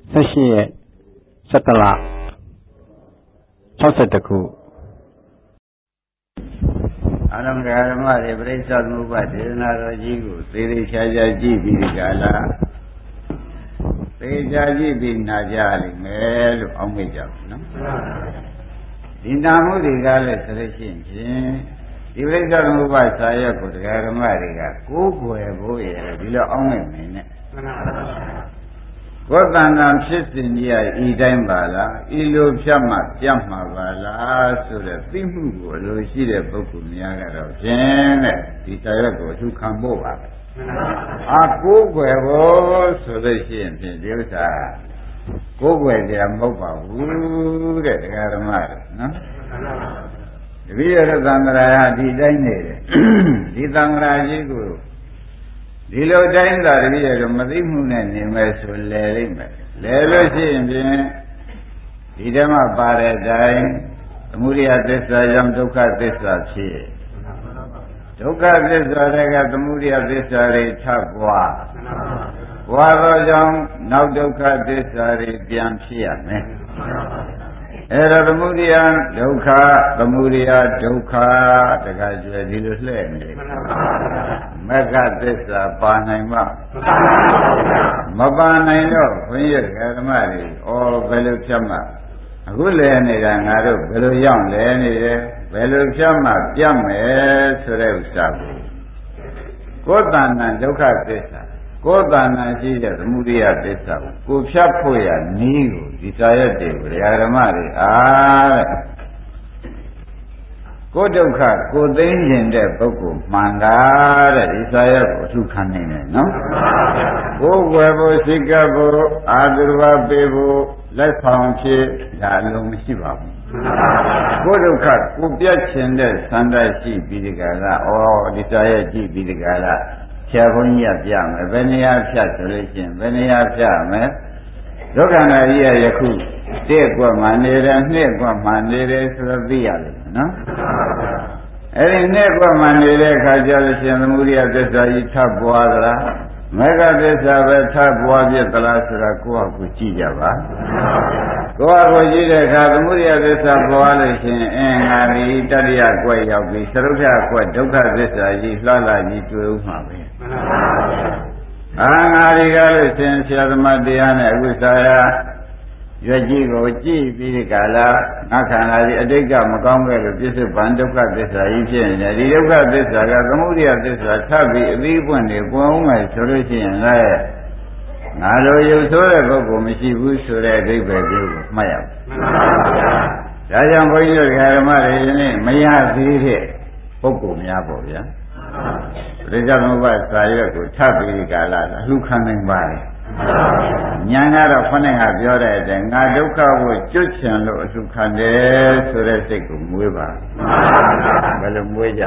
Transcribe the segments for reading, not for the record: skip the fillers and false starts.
18ရက်17လ62ခုအလုံးဓမ္မတွေပြိဿသမုပ္ပါဒေသနာတော်ကြီးကိုသေသေးချာချာကြည့်ပြီးဒီကလာသေချာကြည့်ပြီးနာကြလိမ့်မယ်လို့အောက်မေ့ကြပါနော်ဒီနာမှုတွေကလည်းဆိုလို့ရှိရင်ဒီပြိဿသမုပ္ပါစာရွက်ကိုတရားဓမ္မတွေကကိုးကွယ်ဖို့ရတယ်ဒီလိုအောက်မေ့နေနဲ့ကိုယ်တဏ္ဍာဖြစ်စဉ်ကြီးဤတိုင်းပါလားဤလိုဖြတ်မှပြတ်မှာပါလားဆိုတဲ့သိမှုကိုအလိုရှိတဲ့ပုဂ္ဂိုလ်များကတော့ဖြင့်တဲ့ဒီစာရွက်ကိုအထူးခံဖို့ပါအာကိုးကွယ်ဖို့ဆိုလို့ရှိရင်ဖြင့်ဒီဥစ္စာကိုးကွယ်ကြမဟုတ်ပါဘူးတဲ့တရားဓမ္မတွေနော်တပည့်ရတဲ့သံဃာဟာဒီတိုင်းနေတယ်ဒီသံဃာကြီးကိုဒီလိုတိုင်းသာတပည့်ရတော့မသိမှုနဲ့နေမယ်ဆိုလဲလိမ့်မယ်လဲလို့ရှိရင်ဖြင့်ဒီဓမ္မပါတဲ့အတိုင်းသမုဒိယသစ္စာကြောင့်ဒုက္ခသစ္စာဖြစ်ဒုက္ခသစ္စာတွေကသမုဒိယသစ္စာတွေထပ်ပွားသောကြောင့်နောက်ဒုက္ခသစ္စာတွေပြန်ဖြစ်ရမယ်အဲ့တော့သမုဒိယဒုက္ခသမုဒိယဒုက္ခတခါကျွယ်ဒီလိုလှည့်နေမဂ္ဂသစ္စာပါနိုင်မမပါနိုင်တော့ဘုန်းကြီးဓမ္မတွေဘယ်လိုဖြတ်မှအခုလဲနေတာငါတို့ဘယ်လိုရောက်လဲနေတယ်ဘယ်လိုဖြတ်မှပြတ်မယ်ဆိုတဲ့ဥစ္စာကိုယ်တဏ္ဍဒုက္ခသစ္စာကိုယ်တဏ္ဍရှိတဲ့သမုဒိယသစ္စာကိုဖြတ်ဖို့ရနည်းကိုဒီစာရွက်တွေကိုဓမ္မတွေတဲ့ကိုယ်ဒုက္ခကိုသိသိကျင်တဲ့ပုဂ္ဂိုလ်မှန်တာတဲ့ဒီစာရွက်ကိုအထူးခံနိုင်တယ်နော်ကိုယ်ွယ်ဖို့စိတ်ကပ်ဖို့အာသုဘပေးဖို့လက်ဆောင်ဖြစ်ဒါလုံးမရှိပါဘူးကိုယ်ဒုက္ခကိုပြတ်ခြင်းတဲ့သန္တာရှိပြီးဒီကလာဒီစာရွက်ကြည့်ပြီးဒီကလာဆရာဘုန်းကြီးကပြမယ်ဘယ်နေရာဖြတ်ဆိုလို့ရှိရင်ဘယ်နေရာဖြတ်မယ်ဒုက္ခနာကြီးရယခုတဲ့ကွက်မှနေတယ်နှစ်ကွက်မှနေတယ်ဆိုတော့သိရလိမ့်မယ်နော်အဲ့ဒီနှစ်ကွက်မှနေတဲ့အခါကျလို့ရှိရင်သမုဒိယသစ္စာကြီးထပ်ပွားသလားမဂ္ဂသစ္စာပဲထပ်ပွားပြသလားဆိုတာကိုယ့်ဟာကိုယ်ကြည့်ကြပါကိုယ့်ဟာကိုယ်ကြည့်တဲ့အခါသမုဒိယသစ္စာပွားလို့ရှိရင်ငါဒီတတ္တိယကွက်ရောက်ပြီသရုပ်ထကွက်ဒုက္ခသစ္စာကြီးလှလာကြီးတွေ့ဦးမှာပဲငါတွေကလို့ရှင်ဆရာသမားတရားနဲ့အခုစာရရွက်ကြီးကိုကြည့်ပြီးဒီကလာငါခန္ဓာကြီးအတိတ်ကမကောင်းခဲ့လို့ပြစ္ဆုတ်ပန်ဒုက္ခသစ္စာကြီးဖြစ်နေတယ်ဒီဒုက္ခသစ္စာကသမုဒိယသစ္စာထပ်ပြီးအပြီးပွင့်နေပွင့်အောင်မယ်ဆိုလို့ရှိရင်လည်းငါလိုရုပ်ဆိုးတဲ့ပုဂ္ဂိုလ်မရှိဘူးဆိုတဲ့အဓိပ္ပာယ်ကိုမှတ်ရမယ်။ဒါကြောင့်ဘုန်းကြီးတို့ဓမ္မတွေယနေ့မရသေးတဲ့ပုဂ္ဂိုလ်များပေါ့ဗျာ။ပရိစ္ဆေသမုပ္ပါစာရွက်ကိုထပ်ပြီးကာလအလှခံနိုင်ပါလေ။ဉာဏ်ကတော့ခொနဲ့ကပြောတဲ့အတိုင်းငါဒုက္ခကိုကျွတ်ချင်လို့အလှခံတယ်ဆိုတဲ့စိတ်ကိုမွေးပါ။ဘယ်လိုမွေးကြ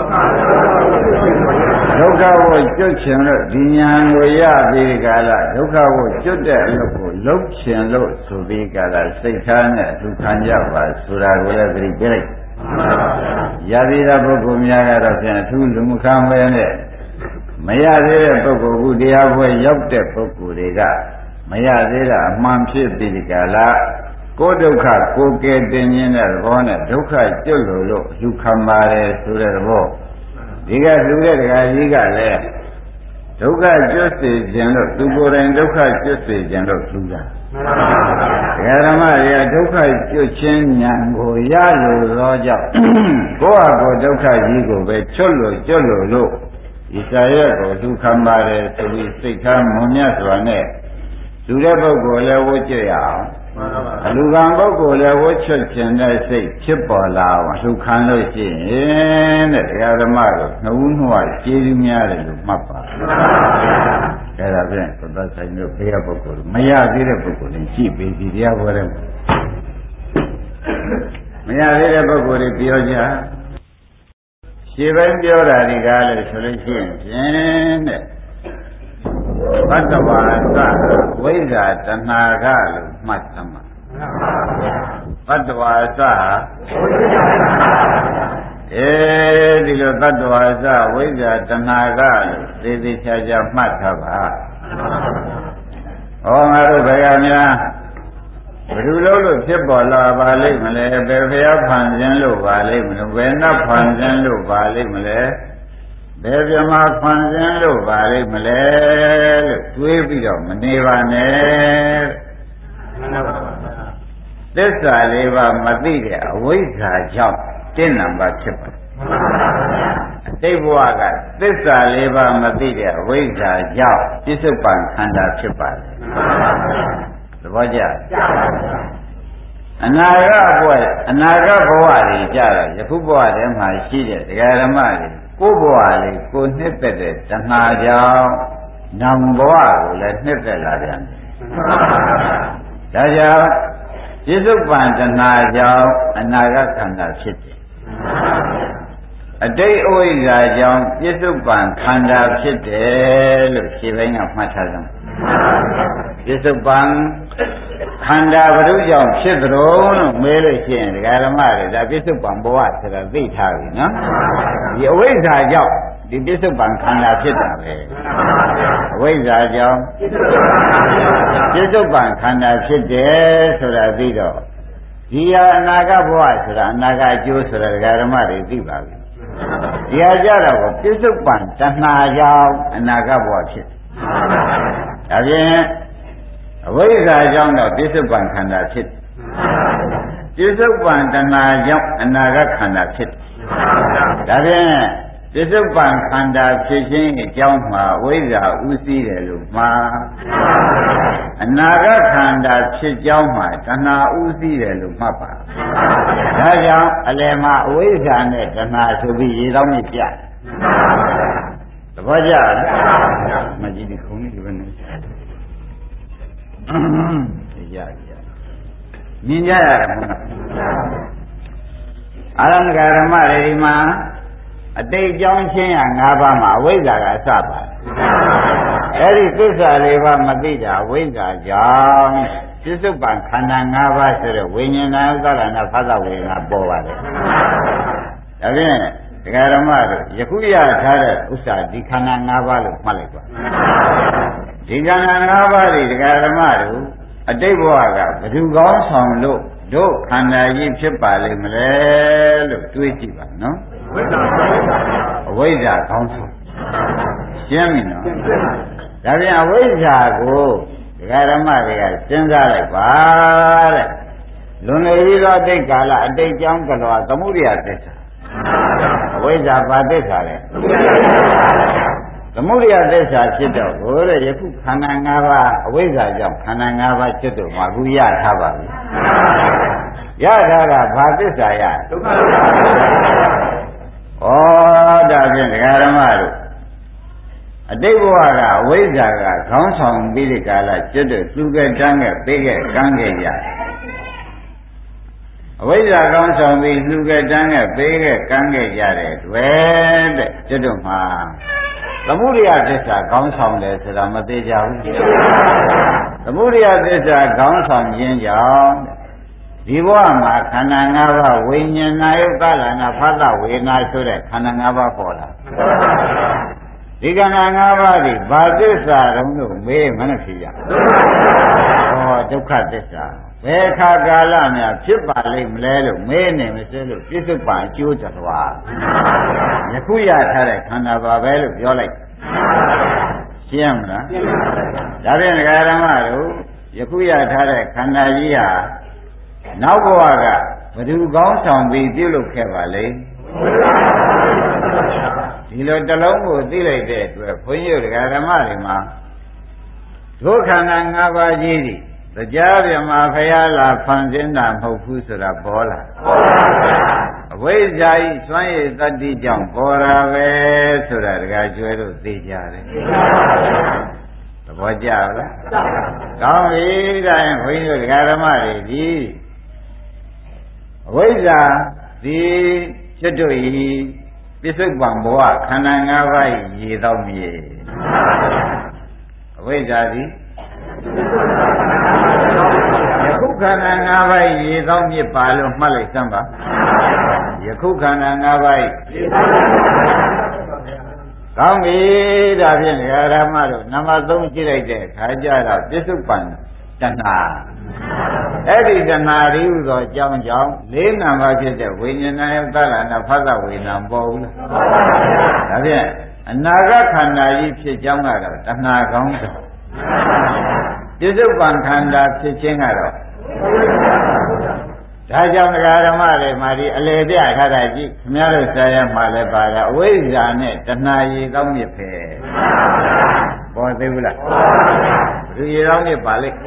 ဒုက္ခကိုကျွတ်ချင်လို့ဒီဉာဏ်ကိုရပြီးကာလဒုက္ခကိုကျွတ်တဲ့အလုပ်ကိုလုပ်ချင်လို့ဆိုပြီးကာလစိတ်ထားနဲ့အလှခံကြပါဆိုတာကိုလည်းသတိပေးလိုက်ရသေးတဲ့ပုဂ္ဂိုလ်များကတော့ပြန်အထူးလူမခံပဲနဲ့မရသေးတဲ့ပုဂ္ဂိုလ်ခုတရားပွဲရောက်တဲ့ပုဂ္ဂိုလ်တွေကမရသေးတာအမှန်ဖြစ်ပြီးဒီကလာကိုယ်ဒုက္ခကိုယ်ကဲတင်ခြင်းတဲ့သဘောနဲ့ဒုက္ခကျွတ်လို့လူခံပါတယ်ဆိုတဲ့သဘောဒီကလူတဲ့တရားကြီးကလည်းဒုက္ခကျွတ်စေခြင်းလို့သူကိုယ်တိုင်ဒုက္ခကျွတ်စေခြင်းလို့လူတာဓမ္မတွေဒုက္ခကျွတ်ခြင်းဉာဏ်ကိုရလို့သောကြောင့်ကိုယ့်ဟာကိုယ်ဒုက္ခကြီးကိုပဲချွတ်လို့ကျွတ်လို့ဒီစာရွက်ကိုလူခံပါတယ်ဆိုပြီးစိတ်ထားမွန်မြတ်စွာနဲ့လူတဲ့ပုဂ္ဂိုလ်လည်းဝှကျွတ်ရအောင်အလူခံပုဂ္ဂိုလ်လည်းဝှချွတ်ခြင်းတဲ့စိတ်ဖြစ်ပေါ်လာအောင်လူခံလို့ရှိရင်တဲ့တရားဓမ္မတို့နှုတ်နှွားကျေးဇူးများတယ်လို့မှတ်ပါအဲ့ဒါဖြင့်သတ္တဆိုင်တို့ဘုရားပုဂ္ဂိုလ်မရသေးတဲ့ပုဂ္ဂိုလ်တွေကြည့်ပြီးဒီတရားဟောတယ်မရသေးတဲ့ပုဂ္ဂိုလ်တွေပြောကြခြေပိုင်းပြောတာဒီကားလို့ဆိုလို့ရှိရင်ဖြင့်တဲ့ဘတ်တဝါသဝိဇ္ဇာတဏှာကလို့မှတ်သမှာဘတ်တဝါသဒီလိုဘတ်တဝါသဝိဇ္ဇာတဏှာကလို့သေသေးချာချာမှတ်ထားပါငါတို့ဘယ်ကများဖြစ်ပေါ်လာပါလိမ့်မလဲဘယ်ဖျားဖန်ဆင်းလို့ပါလိမ့်မလဲဘယ်နှတ်ဖန်ဆင်းလို့ပါလိမ့်မလဲဘယ်ပြမဖန်ဆင်းလို့ပါလိမ့်မလဲလို့တွေးပြီးတော့မနေပါနဲ့သစ္စာလေးပါးမသိတဲ့အဝိဇ္ဇာကြောင့်တင်းနံပါတ်ဖြစ်ပါတယ်အတိတ်ဘဝကသစ္စာလေးပါးမသိတဲ့အဝိဇ္ဇာကြောင့်ပြစ္ဆုတ်ပံခန္ဓာဖြစ်ပါတယ်သဘောကျအနာဂတ်ဘဝတွေကြတော့ယခုဘဝထဲမှာရှိတဲ့ဒကာဓမ္မတွေကိုယ်ဘဝလေးကိုနှစ်သက်တဲ့တဏှာကြောင့်နောင်ဘဝကိုလည်းနှစ်သက်လာပြန်တယ်ဒါကြောင့်ပြစ္ဆုတ်ပံတဏှာကြောင့်အနာဂတ်ခန္ဓာဖြစ်တယ်အတိတ်အဝိဇ္ဇာကြောင့်ပြစ္ဆုတ်ပံခန္ဓာဖြစ်တယ်လို့ရှင်းပိုင်းကမှတ်ထားကြတယ်ပြစ္ဆုတ်ပံခန္ဓာဘုရုကြောင့်ဖြစ်သလုံးလို့မေးလို့ရှိရင်ဒကာဓမ္မတွေဒါပြစ္ဆုတ်ပံဘဝဆိုတာသိထားပြီနော်ဒီအဝိဇ္ဇာကြောင့်ဒီပြစ္ဆုတ်ပံခန္ဓာဖြစ်တာပဲအဝိဇ္ဇာကြောင့်ပြစ္ဆုတ်ပံခန္ဓာဖြစ်တယ်ဆိုတာသိတော့ဒီဟာအနာဂတ်ဘဝဆိုတာအနာဂတ်အကျိုးဆိုတာဒကာဓမ္မတွေသိပါပြီဒီဟာကြတော့ပြစ္ဆုတ်ပံတဏှာကြောင့်အနာဂတ်ဘဝဖြစ်ဒါဖြင့်အဝိဇ္ဇာကြောင့်တော့ပြစ္ဆုတ်ပံခန္ဓာဖြစ်ပြစ္ဆုတ်ပံတဏှာကြောင့်အနာဂတ်ခန္ဓာဖြစ်ဒါဖြင့်ပြစ္ဆုတ်ပံခန္ဓာဖြစ်ခြင်းအကြောင်းမှာအဝိဇ္ဇာဥသိတယ်လို့မှာအနာဂတ်ခန္ဓာဖြစ်ကြောင်းမှာတဏှာဥသိတယ်လို့မှတ်ပါဒါကြောင့်အလယ်မှာအဝိဇ္ဇာနဲ့တဏှာဆိုပြီးရေတောင်းနေပြသဘောကျလားမကြည့်ဒီခုံးလေးဒီဘက်နဲ့ရမြင်ကြရတယ်မဟုတ်လားအာရမဂဓမ္မတွေဒီမှာအတိတ်ကြောင်းချင်းရ၅ပါးမှာအဝိဇ္ဇာကအစပါတယ်အဲ့ဒီသစ္စာ၄ပါးမသိတာအဝိဇ္ဇာကြောင့်ပြစ္ဆုတ်ပံခန္ဓာ၅ပါးဆိုတဲ့ဝိညာဏဥဒ္ဒရဏဖသဝေဒနာပေါ်ပါတယ်ဒါဖြင့်ဒကာဓမ္မတို့ယခုရထားတဲ့ဥစ္စာဒီခန္ဓာ၅ပါးလို့မှတ်လိုက်ပါဒီခန္ဓာ၅ပါးဒီဒကာဓမ္မတို့အတိတ်ဘဝကဘယ်သူကောင်းဆောင်လို့တို့ခန္ဓာကြီးဖြစ်ပါလိမ့်မလဲလို့တွေးကြည့်ပါနော်အဝိဇ္ဇာကောင်းဆောင်ရှင်းပြီနော်ဒါပြန်အဝိဇ္ဇာကိုဒကာဓမ္မတွေကစဉ်းစားလိုက်ပါတဲ့လွန်လေပြီးတော့အတိတ်ကာလအတိတ်ကြောင်းကလောသမုဒိယသစ္စာအဝိဇ္ဇာဘာသစ္စာလဲသမုဒိယသစ္စာဖြစ်တော့ဟိုတဲ့ယခုခန္ဓာ၅ပါးအဝိဇ္ဇာကြောင့်ခန္ဓာ၅ပါးဖြစ်တော့မှအခုရထားပါပြီရထားတာဘာသစ္စာရဒုက္ခသစ္စာဩဒါဖြင့်ဒကာဓမ္မတို့အတိတ်ဘဝကအဝိဇ္ဇာကခေါင်းဆောင်ပြီးဒီကာလကျွတ်တဲ့သူကတန်းကပေးခဲ့ကမ်းခဲ့ကြအဝိဇ္ဇာကောင်းဆောင်ပြီးလူကတန်းကပေးခဲ့ကမ်းခဲ့ကြတဲ့တွေ့တဲ့ကျွတ်တို့မှာသမုဒိယသစ္စာကောင်းဆောင်တယ်ဆိုတာမသေးကြဘူးသမုဒိယသစ္စာကောင်းဆောင်ခြင်းကြောင့်ဒီဘဝမှာခန္ဓာ၅ပါးဝိညာဏယုတ်သလနာဖသဝေဒနာဆိုတဲ့ခန္ဓာ၅ပါးပေါ်လာဒီခန္ဓာ၅ပါးဒီဘာသစ္စာတုံးလို့မေးမနဲ့ဖြစ်ရဒုက္ခသစ္စာဘယ်ခါကာလများဖြစ်ပါလိမ့်မလဲလို့မေးနေမစဲလို့ပြစ္ဆုတ်ပံအကျိုးတော်ယခုရထားတဲ့ခန္ဓာပါပဲလို့ပြောလိုက်ရှင်းမလားဒါဖြင့်ဒကာဓမ္မတို့ယခုရထားတဲ့ခန္ဓာကြီးဟာနောက်ဘဝကဘယ်သူကောင်းဆောင်ပြီးပြုလုပ်ခဲ့ပါလိမ့်ဒီလိုတစ်လုံးကိုသိလိုက်တဲ့အတွက်ဘုန်းကြီးဒကာဓမ္မတွေမှာဒုက္ခန္ဓာ၅ပါးကြီးသည်တရားပြမှာဖရာလာဖန်ဆင်းတာမဟုတ်ဘူးဆိုတာပေါ်လာအဝိဇ္ဇာဤစွမ်းရည်တတ္တိကြောင့်ပေါ်တာပဲဆိုတာဒကာကျွဲတို့သိကြတယ်သဘောကျလားကောင်းပြီဒါရင်ဘုန်းကြီးတို့ဒကာဓမ္မတွေဒီအဝိဇ္ဇာဒီကျွတ်တို့ဤပြစ္ဆုတ်ပံဘဝခန္ဓာ၅ပါးရေတော့မြေအဝိဇ္ဇာဒီယခုခန္ဓာ၅ပါးရေတော့မြစ်ပါလို့မှတ်လိုက်စမ်းပါယခုခန္ဓာ၅ပါးကောင်းပြီဒါဖြင့်ဓမ္မတို့နံပါတ်3ကြည့်လိုက်တဲ့ခါကျတော့ပြစ္ဆုတ်ပံတဏှာအဲ့ဒီတဏှာရီဟူသောအကြောင်းကြောင့်လေးနာမဖြစ်တဲ့ဝိညာဏယုတ်သလနာဖသဝေဒနာပေါ်ဘူးလားဒါဖြင့်အနာဂတ်ခန္ဓာကြီးဖြစ်ကြောင်းကတော့တဏှာကောင်းတယ်ပြစ္ဆုတ်ပံခန္ဓာဖြစ်ခြင်းကတော့ဒါကြောင့်ဓမ္မတွေမှာဒီအလေပြထားတာကြည့်ခင်ဗျားတို့ဆရာမှာလည်းပါတာအဝိဇ္ဇာနဲ့တဏှာရည်ကောင်းမြစ်ပဲပေါ်သေးဘူးလားဘယ်ရည်ကောင်းမြစ်ပါလိမ့်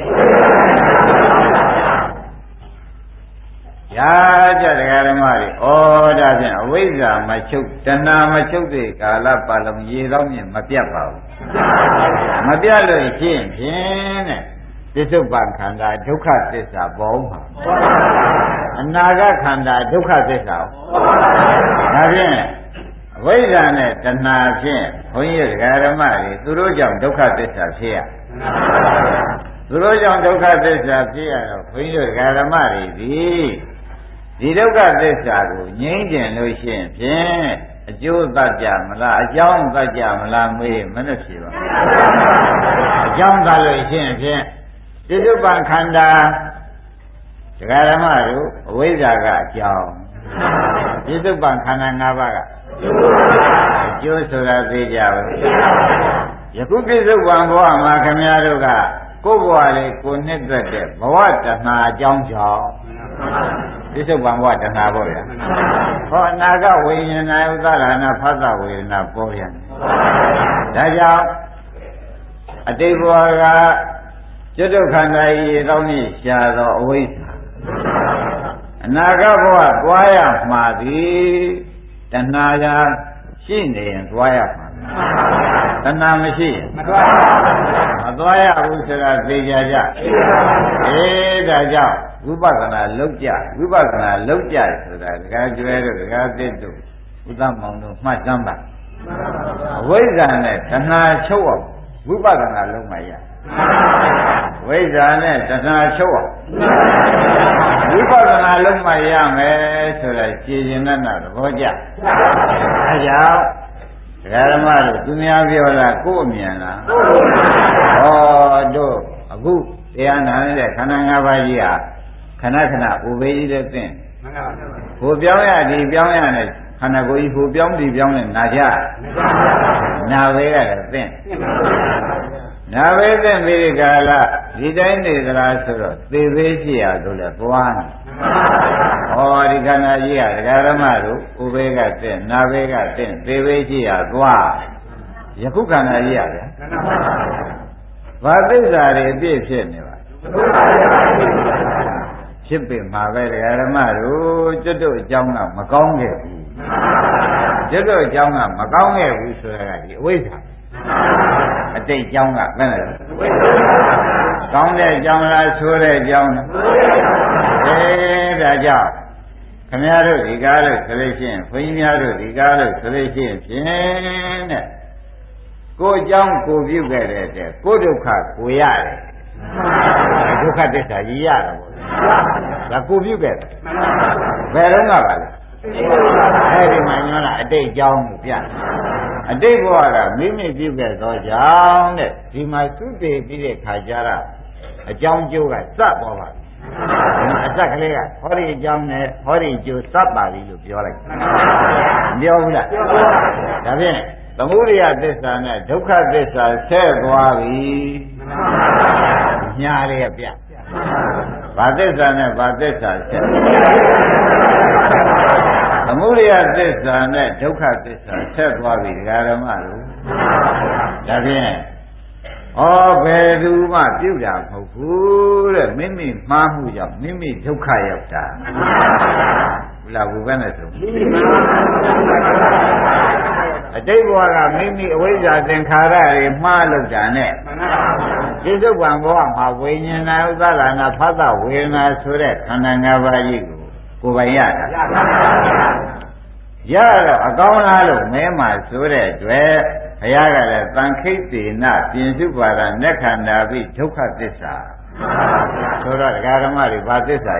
ရာကြတရားဓမ္မတွေဩဒါဖြင့်အဝိဇ္ဇာမချုပ်တဏှာမချုပ်တဲ့ကာလပတ်လုံးရေကောင်းမြစ်မပြတ်ပါဘူးမပြတ်လို့ရှင်းဖြင့်တဲ့ပြစ္ဆုတ်ပံခန္ဓာဒုက္ခသစ္စာပေါ်မှာအနာဂတ်ခန္ဓာဒုက္ခသစ္စာဒါဖြင့်အဝိဇ္ဇာနဲ့တဏှာဖြင့်ဘုန်းကြီးတရားဓမ္မတွေသူတို့ကြောင့်ဒုက္ခသစ္စာဖြစ်ရသူတို့ကြောင့်ဒုက္ခသစ္စာဖြစ်ရတော့ဘုန်းကြီးတရားဓမ္မတွေဒီဒုက္ခသစ္စာကိုငြိမ်းကျင်လို့ရှိရင်ဖြင့်အကျိုးသတ်ကြမလားအကြောင်းသတ်ကြမလားမေးမနဲ့ဖြေပါအကြောင်းသတ်လို့ရှိရင်ဖြင့်ပြစ္ဆုတ်ပံခန္ဓာတရားဓမ္မတို့အဝိဇ္ဇာကအကြောင်းပြစ္ဆုတ်ပံခန္ဓာ၅ပါးကအကျိုးဆိုတာသိကြပါဘူးယခုပြစ္ဆုတ်ပံဘဝမှာခင်ဗျားတို့ကကိုယ်ဘဝလေးကိုနှစ်သက်တဲ့ဘဝတဏှာအကြောင်းကြောင့်ပြစ္ဆုတ်ပံဘဝတဏှာပေါ့ဗျာဟောအနာဂတ်ဝိညာဏယုသလနာဖသဝေဒနာပေါ်ပြန်ဒါကြောင့်အတိတ်ဘဝကကျွတ်ဒုက္ခန္ဓာဤတောင်းကြီးရှားသောအဝိဇ္ဇာအနာဂတ်ဘဝသွားရမှာသည်တဏှာကရှိနေရင်သွားရမှာတဏှာမရှိရင်မသွားရဘူးဆိုတာသိကြကြဒါကြောင့်ဝိပဿနာလုပ်ကြဝိပဿနာလုပ်ကြဆိုတာဒကာကျွဲတို့ဒကာသစ်တို့ဥဒ္ဓမောင်တို့မှတ်စမ်းပါအဝိဇ္ဇာနဲ့တဏှာချုပ်အောင်ဝိပဿနာလုပ်မှရဝိဇ္ဇာနဲ့တဏှာချုပ်အောင်ဝိပဿနာလုပ်မှရမယ်ဆိုတာကြည်ကျင်တဲ့သဘောကျအဲကြောင့်ဒကာဓမ္မတို့သူများပြောတာကိုယ်အမြင်လားဟောတို့အခုတရားနာနေတဲ့ခန္ဓာ၅ပါးကြီးဟာခဏခဏဥပေကြီးတဲ့သင်ဟိုပြောင်းရဒီပြောင်းရနဲ့ခန္ဓာကိုယ်ကြီးဟိုပြောင်းဒီပြောင်းနဲ့နာကြနာပဲရတယ်သင်နာပဲသင်ပြီးကာလဒီတိုင်းနေသလားဆိုတော့သေသေးရှိရဆိုလဲသွားနေဟောဒီခန္ဓာကြီးဟာဒကာဓမ္မတို့ဥပေကသင်နာပဲကသင်သေသေးရှိရသွားယခုခန္ဓာကြီးရဗျာဘာသစ္စာတွေအပြည့်ဖြစ်နေပါဖြစ်ပြီမှာပဲဒကာဓမ္မတို့ကျွတ်တို့အကြောင်းကမကောင်းခဲ့ဘူးကျွတ်တို့အကြောင်းကမကောင်းခဲ့ဘူးဆိုတာကဒီအဝိဇ္ဇာအတိတ်အကြောင်းကဘယ်နဲ့လဲကောင်းတဲ့အကြောင်းလားဆိုးတဲ့အကြောင်းလားဒါကြောင့်ခမည်းတော်ဒီကားလို့ဆိုလို့ရှိရင်ဘုန်းကြီးများတို့ဒီကားလို့ဆိုလို့ရှိရင်ဖြင့်တဲ့ကိုယ်အကြောင်းကိုပြုခဲ့တဲ့ကိုယ်ဒုက္ခကိုရတယ်ဒုက္ခသစ္စာကြီးရတာပေါ့ဒါကိုပြုခဲ့တယ်ဘယ်တော့မှပါလဲအဲ့ဒီမှာညောတာအတိတ်အကြောင်းကိုပြအတိတ်ဘဝကမိမိပြုခဲ့သောကြောင့်တဲ့ဒီမှာသုတေပြီးတဲ့ခါကျတော့အကြောင်းကျိုးကစပ်ပေါ်ပါအစက်ကလေးကဟောဒီအကြောင်းနဲ့ဟောဒီကျိုးစပ်ပါပြီလို့ပြောလိုက်ပြောဘူးလားဒါဖြင့်သမုဒိယသစ္စာနဲ့ဒုက္ခသစ္စာဆက်သွားပြီညာလေးကပြဘာသစ္စာနဲ့ဘာသစ္စာဆက်သမုဒိယသစ္စာနဲ့ဒုက္ခသစ္စာဆက်သွားပြီဒကာဓမ္မတို့ဒါဖြင့်ဘယ်သူမှပြုတာမဟုတ်ဘူးတဲ့မိမိမှားမှုကြောင့်မိမိဒုက္ခရောက်တာဟုတ်လားဘုရားနဲ့ဆိုအတိတ်ဘဝကမိမိအဝိဇ္ဇာသင်္ခါရတွေမှားလို့တာနဲ့ပြစ္ဆုတ်ပံဘဝမှာဝိညာဏဥဒ္ဒလနာဖသဝေဒနာဆိုတဲ့ခန္ဓာ၅ပါးကြီးကိုပိုင်ရတာရတော့အကောင်းလားလို့မဲမှာဆိုတဲ့အတွက်ဘုရားကလည်းသံခိတ်တေနပြင်စုပါဒနက္ခန္ဓာပိဒုက္ခသစ္စာဆိုတော့ဒကာဓမ္မတွေဘာသစ္စာ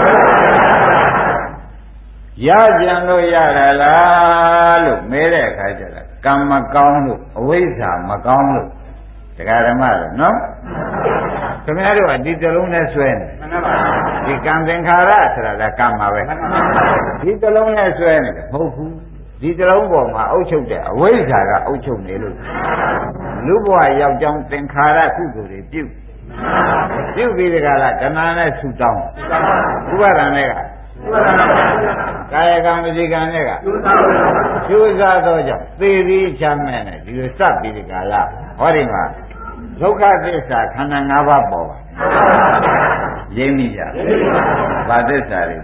ရကြံလို့ရတာလားလို့မဲတဲ့အခါကျတော့ကံမကောင်းလို့အဝိဇ္ဇာမကောင်းလို့ဒကာဓမ္မတွေနော်ခင်ဗျားတို့ကဒီတလုံးနဲ့ဆွဲနေဒီကံသင်္ခါရဆိုတာကကံပါပဲဒီတလုံးနဲ့ဆွဲနေတယ်မဟုတ်ဘူးဒီတလုံးပေါ်မှာအုပ်ချုပ်တဲ့အဝိဇ္ဇာကအုပ်ချုပ်နေလို့လူဘဝရောက်ကြောင်းသင်္ခါရကုသိုလ်တွေပြုပြီးဒီကလာကနာနဲ့ဆူတောင်းဥပါဒံနဲ့ကကာယကံဝစီကံနဲ့ကကျိုးစားသောကြောင့်သေပြီးချမ်းမဲ့နဲ့ဒီလိုစပ်ပြီးဒီကလာဟောဒီမှာဒုက္ခသစ္စာခန္ဓာ၅ပါးပေါ်ပါရင်းမိကြဘာသစ္စာတွေဩ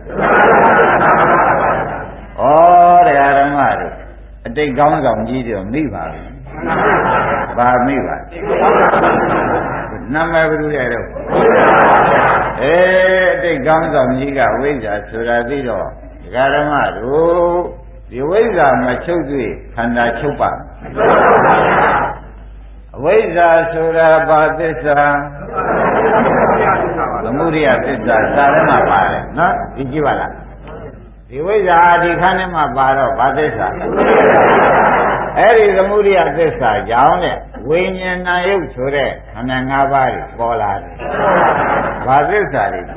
တရားဓမ္မတို့အတိတ်ကောင်းဆောင်ကြီးတွေမိပါပြီဘာမိပါနာမည်ဘယ်လိုလဲတော့အတိတ်ကောင်းဆောင်ကြီးကဝိဇ္ဇာဆိုတာပြီးတော့တရားဓမ္မတို့ဒီဝိဇ္ဇာမချုပ်တွေ့ခန္ဓာချုပ်ပါအဝိဇ္ဇာဆိုတာဘာသစ္စာသမုဒိယသစ္စာစာထဲမှာပါတယ်နော်ဒီကြည့်ပါလားဒီဝိဇ္ဇာဒီခန္ဓာမှာပါတော့ဘာသစ္စာအဲ့ဒီသမုဒိယသစ္စာကြောင့်တဲ့ဝိညာဏယုတ်ဆိုတဲ့ခန္ဓာ၅ပါးတွေပေါ်လာတယ်ဘာသစ္စာတွေ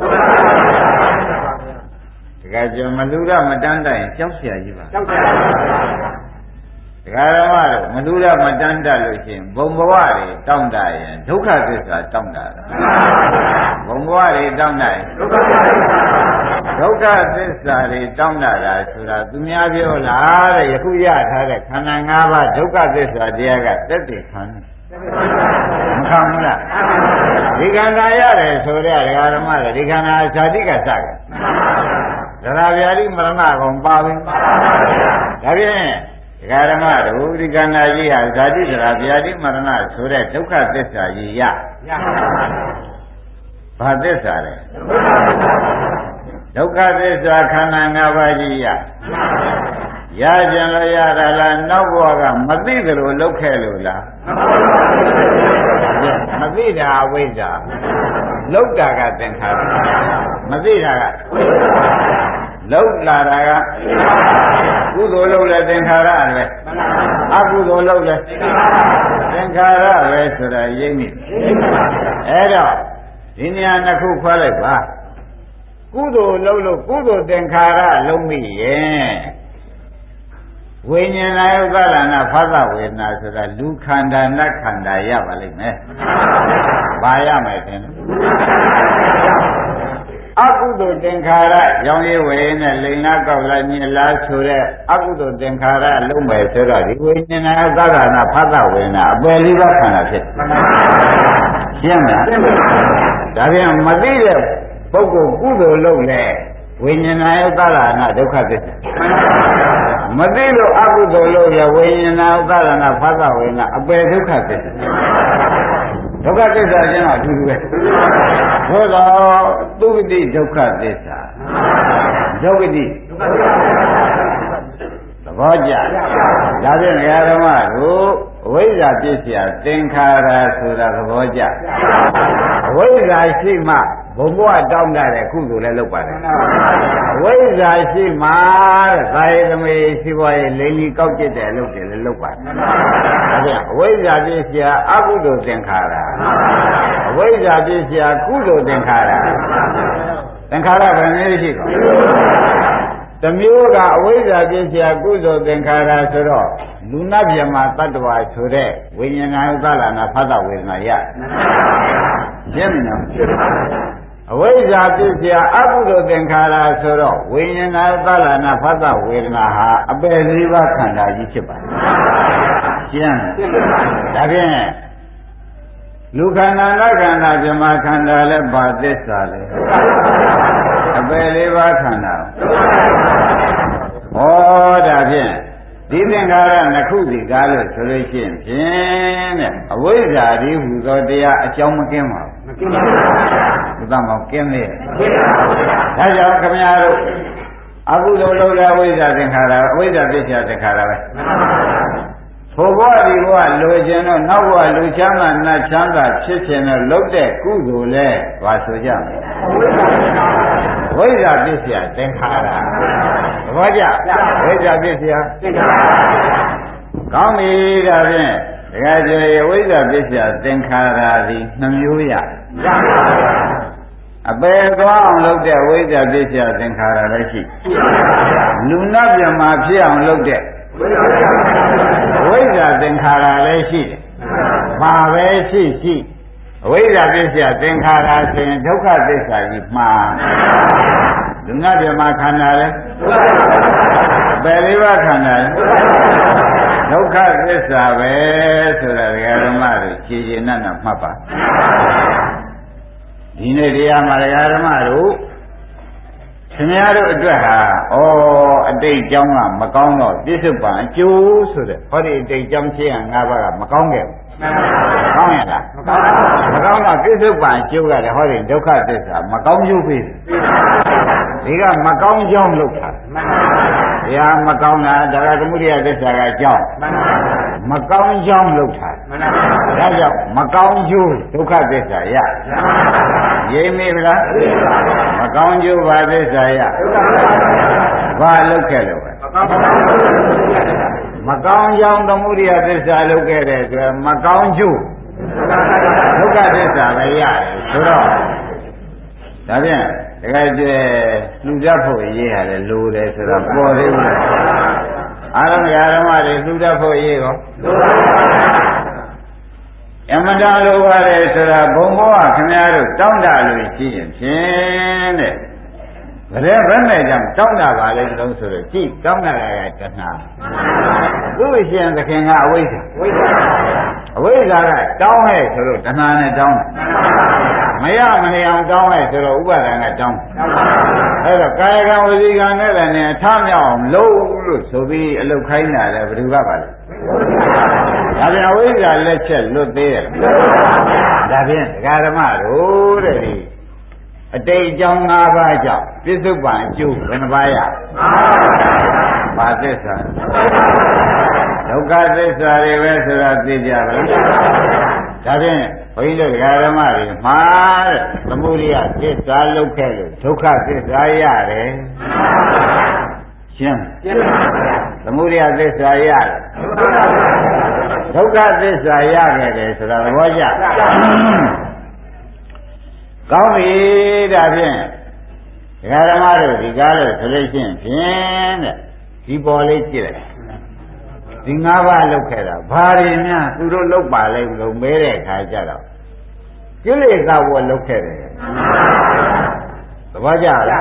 တကယ်ကြမလူရမတန်းတိုင်ကြောက်เสียကြီးပါကြောက်ပါဒကာဓမ္မတို့မလူရမတန်းတတ်လို့ရှိရင်ဘုံဘဝတွေတောင့်တရင်ဒုက္ခသစ္စာတောင့်တတာဘုံဘဝတွေတောင့်တရင်ဒုက္ခသစ္စာတွေတောင့်တတာဆိုတာသူများပြောလားတဲ့ယခုရထားတဲ့ခန္ဓာ၅ပါးဒုက္ခသစ္စာတရားကတက်တည်ခံမခံဘူးလားဒီခန္ဓာရတယ်ဆိုတဲ့ဒကာဓမ္မတွေဒီခန္ဓာဇာတိကစတယ်သရဗျာတိမရဏကောင်ပါပြီဒါဖြင့်ဒကာဓမ္မတို့ဒီခန္ဓာကြီးဟာဇာတိသရဗျာတိမရဏဆိုတဲ့ဒုက္ခသစ္စာကြီးရဘာသစ္စာလဲဒုက္ခသစ္စာခန္ဓာ၅ပါးကြီးရကြင်လို့ရတာလားနောက်ဘဝကမသိကြလို့လုပ်ခဲ့လို့လားမသိတာအဝိဇ္ဇာလောက်တာကသင်္ခါရမသိတာကလောက်လာတာကကုသိုလ်လုပ်လဲသင်္ခါရပဲအကုသိုလ်လုပ်လဲသင်္ခါရပဲဆိုတာရိပ်မိအဲ့တော့ဒီနေရာနှစ်ခုခွဲလိုက်ပါကုသိုလ်လုပ်လို့ကုသိုလ်သင်္ခါရလုံးမိရဲ့ဝိညာဏယုသလနာဖသဝေဒနာဆိုတာလူခန္ဓာနတ်ခန္ဓာရပါလိမ့်မယ်ဘာရမယ်ထင်လဲအကုသိုလ်သင်္ခါရရောင်ရည်ဝေနဲ့လိန်နာကောက်လာညင်လားဆိုတဲ့အကုသိုလ်သင်္ခါရလုံးမယ်ဆိုတော့ဒီဝိညာဏယုသလနာဖသဝေဒနာအပယ်လေးပါးခန္ဓာဖြစ်ရှင်းမလားဒါပြန်မသိတဲ့ပုဂ္ဂိုလ်ကုသိုလ်လုပ်လဲဝိညာဏယုသလနာဒုက္ခသစ္စာမသိလို့အကုသိုလ်လုပ်ရဝိညာဏဥပါဒနာဖသဝေနာအပေဒုက္ခသစ္စာဒုက္ခသစ္စာချင်းတော့အတူတူပဲသို့တော့သုဂတိဒုက္ခသစ္စာဒုက္ခတိသဘောကျဒါဖြင့်ဓမ္မတို့အဝိဇ္ဇာပြည့်စရာသင်္ခါရဆိုတာသဘောကျအဝိဇ္ဇာရှိမှဘုံဘဝတောင်းတတဲ့ကုသိုလ်လည်းလုပ်ပါတယ်အဝိဇ္ဇာရှိမှတဲ့သာယသမေရှိဘွားရဲ့လိန်လီကောက်ကျစ်တဲ့အလုပ်တွေလည်းလုပ်ပါတယ်ဒါပြန်အဝိဇ္ဇာပြည့်စရာအကုသိုလ်သင်္ခါရအဝိဇ္ဇာပြည့်စရာကုသိုလ်သင်္ခါရသင်္ခါရဘယ်နည်းရှိလဲတမျိုးကအဝိဇ္ဇာပြည့်စရာကုသိုလ်သင်္ခါရဆိုတော့လူနာပြမတတ္တဝါဆိုတဲ့ဝိညာဏဥပါဒနာဖသဝေဒနာရရှင်းမလားအဝိဇ္ဇာပြည့်စရာအကုသိုလ်သင်္ခါရဆိုတော့ဝိညာဏဥပါဒနာဖသဝေဒနာဟာအပယ်လေးပါးခန္ဓာကြီးဖြစ်ပါတယ်ရှင်းဒါဖြင့်လူခန္ဓာနတ်ခန္ဓာပြမခန္ဓာလည်းဘာသစ္စာလဲအပယ်လေးပါးခန္ဓာဟောဒါဖြင့်ဒီသင်္ခါရနှစ်ခုစီကားလို့ဆိုလို့ရှိရင်ဖြင့်တဲ့အဝိဇ္ဇာဒီဟူသောတရားအကြောင်းမကင်းပါဘူးမကင်းပါဘူးဘုရားမောကင်းလေဒါကြောင့်ခမများတို့အကုသိုလ်လုပ်တဲ့အဝိဇ္ဇာသင်္ခါရအဝိဇ္ဇာပြည့်စရာသင်္ခါရပဲဘုရားဒီဘဝလိုချင်တော့နောက်ဘဝလူချမ်းသာနတ်ချမ်းသာဖြစ်ခြင်းတော့လုပ်တဲ့ကုသိုလ်လဲဘာဆိုကြမလဲဝိဇ္ဇာပြည့်စရာသင်္ခါရသဘောကျဝိဇ္ဇာပြည့်စရာသင်္ခါရကောင်းပြီဒါဖြင့်တကယ်ကျေဝိဇ္ဇာပြည့်စရာသင်္ခါရသည်နှမျိုးရအပေသွားအောင်လုပ်တဲ့ဝိဇ္ဇာပစ္စယသင်္ခါရလည်းရှိလူနာပြမှာဖြစ်အောင်လုပ်တဲ့ဝိဇ္ဇာသင်္ခါရလည်းရှိတယ်မှာပဲရှိအဝိဇ္ဇာပစ္စယသင်္ခါရဆိုရင်ဒုက္ခသစ္စာကြီးမှာလူနာပြမှာခန္ဓာလည်းဘယ်လေးပါးခန္ဓာလဲဒုက္ခသစ္စာပဲဆိုတာဒကာဓမ္မတွေခြေခြေနတ်နတ်မှတ်ပါဒီနေ့တရားမှာဒကာဓမ္မတို့ခင်ဗျားတို့အတွက်ဟာအတိတ်ကြောင်းကမကောင်းတော့ပြစ္ဆုတ်ပံအကျိုးဆိုတဲ့ဟောဒီအတိတ်ကြောင်းဖြစ်ရ၅ပါးကမကောင်းခဲ့ဘူးကောင်းရလားမကောင်းတော့ပြစ္ဆုတ်ပံအကျိုးကလည်းဟောဒီဒုက္ခသစ္စာမကောင်းကျိုးပြီဒီကမကောင်းကြောင်းလုပ်တာတရားမကောင်းတာဒါကသမုဒိယသစ္စာကအကြောင်းမကောင်းကြောင်းလုပ်တာဒါကြောင့်မကောင်းကျိုးဒုက္ခသစ္စာရရိပ်မိဗလားမကောင်းကျိုးဘာသစ္စာရဘာလုပ်ခဲ့လို့မကောင်းကြောင်းသမုဒိယသစ္စာလုပ်ခဲ့တဲ့အတွက်မကောင်းကျိုးဒုက္ခသစ္စာပဲရတယ်ဆိုတော့ဒါဖြင့်တကယ်ကျလူတတ်ဖို့ရေးရတယ်လိုတယ်ဆိုတော့ပေါ်သေးဘူးအားလုံးဓမ္မတွေလူတတ်ဖို့ရေးရောအမတန်လိုပါတယ်ဆိုတာဘုံဘောကခင်ဗျားတို့တောင်းတလို့ရှိရင်ဖြင့်တဲ့ဘယ်နဲ့ကြောင့်တောင်းတပါလဲလို့ဆိုတော့ကြည့်တောင်းတရကတဏှာသူ့ရှင်သခင်ကအဝိဇ္ဇာအဝိဇ္ဇာကတောင်းရဲ့ဆိုတော့တဏှာနဲ့တောင်းတယ်မရမနေအောင်တောင်းလိုက်ဆိုတော့ဥပါဒံကတောင်းအဲ့တော့ကာယကံဝစီကံနဲ့လည်းအထမြောက်အောင်လုပ်လို့ဆိုပြီးအလုတ်ခိုင်းတာလည်းဘယ်သူကပါလဲဒါပြန်ဝိဇ္ဇာလက်ချက်လွတ်သေးတယ်ဒါဖြင့်ဒကာဓမ္မတို့တဲ့ဒီအတိတ်အကြောင်း၅ပါးကြောင့်ပြစ္ဆုတ်ပံအကျိုးဘယ်နှပါးရဘာသစ္စာဒုက္ခသစ္စာတွေပဲဆိုတာသိကြပါလားဒါဖြင့်ဘုန်းကြီးတို့ဒကာဓမ္မတွေမှာတဲ့သမုဒိယသစ္စာလုပ်ခဲ့လို့ဒုက္ခသစ္စာရတယ်ရှင်းသမုဒိယသစ္စာရတယ်ဒုက္ခသစ္စာရခဲ့တယ်ဆိုတာသဘောကျကောင်းပြီဒါဖြင့်ဒကာဓမ္မတို့ဒီကားလို့ဆိုလို့ရှိရင်ဖြင့်တဲ့ဒီပေါ်လေးကြည့်လိုက်ဒီ၅ပါးလုပ်ခဲ့တာဘာတွေများသူတို့လုပ်ပါလဲလို့မဲတဲ့အခါကျတော့ကိလေသာဝတ်လုပ်ခဲ့တယ်သဘောကျလား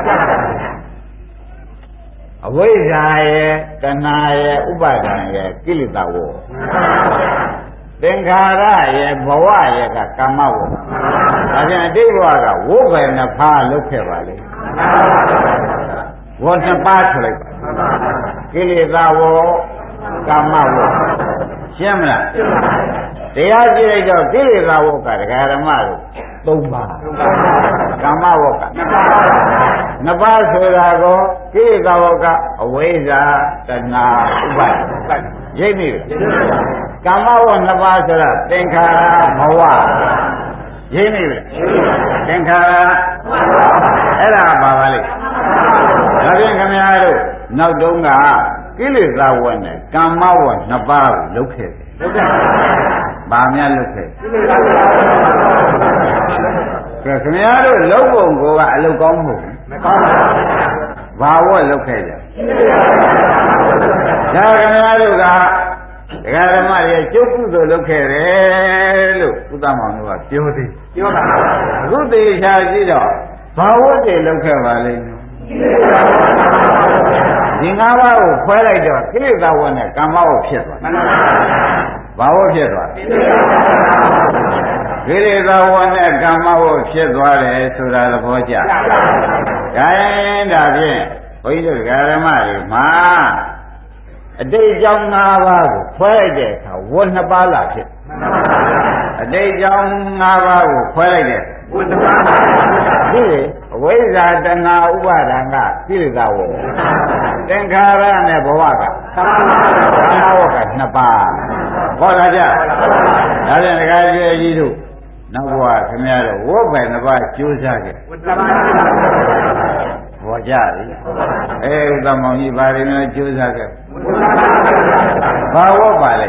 အဝိဇ္ဇာရဲ့တဏှာရဲ့ဥပါဒံရဲ့ကိလေသာဝတ်သင်္ခါရရဲ့ဘဝရဲ့ကကာမဝတ်ဒါပြန်အတိတ်ဘဝကဝုတ်ပဲနှစ်ဖားလုပ်ခဲ့ပါလေဝတ်နှစ်ပါးဆိုလိုက်ပါကိလေသာဝတ်ကာမဝတ်ရှင်းမလားတရားကြည့်လိုက်တော့ကိလေသာဝတ်ကဒကာဓမ္မတို့၃ပါးကာမဝတ်ကနှစ်ပါးဆိုတာကိုကိလေသာဝတ်ကအဝိဇ္ဇာတဏှာဥပါဒ်ရိပ်ပြီကာမဝတ်နှစ်ပါးဆိုတာသင်္ခါရဘဝရိပ်ပြီသင်္ခါရအဲ့ဒါပါပါလိမ့်ဒါဖြင့်ခင်ဗျားတို့နောက်တုန်းကကိလေသာဝတ်နဲ့ကာမဝတ်နှစ်ပါးကိုလုပ်ခဲ့တယ်။ဘာများလုပ်ခဲ့။ခင်ဗျားတို့လုပ်ပုံကအလုပ်ကောင်းမဟုတ်ဘူး။မကောင်းပါဘူး။ဘာဝတ်လုပ်ခဲ့ကြ။ဒါခင်ဗျားတို့ကဒကာဓမ္မတွေကျုပ်ကုသိုလ်လုပ်ခဲ့တယ်လို့ဥဒ္ဒမောင်တို့ကပြောသေး။ပြောတာ။အခုသေချာကြည့်တော့ဘာဝတ်တွေလုပ်ခဲ့ပါလိမ့်မယ်။ဒီ၅ပါးကိုခွဲလိုက်တော့ကိလေသာဝတ်နဲ့ကာမဝတ်ဖြစ်သွားတယ်။ဘာဝတ်ဖြစ်သွားကိလေသာဝတ်နဲ့ကာမဝတ်ဖြစ်သွားတယ်ဆိုတာသဘောကျ။ဒါရင်ဒါဖြင့်ဘုန်းကြီးတို့ဓမ္မတွေမှာအတိတ်အကြောင်း၅ပါးကိုခွဲလိုက်တဲ့အခါဝတ်နှစ်ပါးလာဖြစ်။အတိတ်အကြောင်း၅ပါးကိုခွဲလိုက်တဲ့ဝတ်နှစ်ပါးဒီအဝိဇ္ဇာတဏှာဥပါဒံကကိလေသာဝတ်သင်္ခါရနဲ့ဘဝကကာမဝတ်ကနှစ်ပါးဟောလာကြဒါပြန်ဒကာကြီးတို့နောက်ဘဝခင်ဗျားတို့ဝတ်ပဲနှစ်ပါးကျိုးစားခဲ့ဟောကြပြီဥဒ္ဒမောင်ကြီးဘာတွေလဲကျိုးစားခဲ့ဘာဝတ်ပါလဲ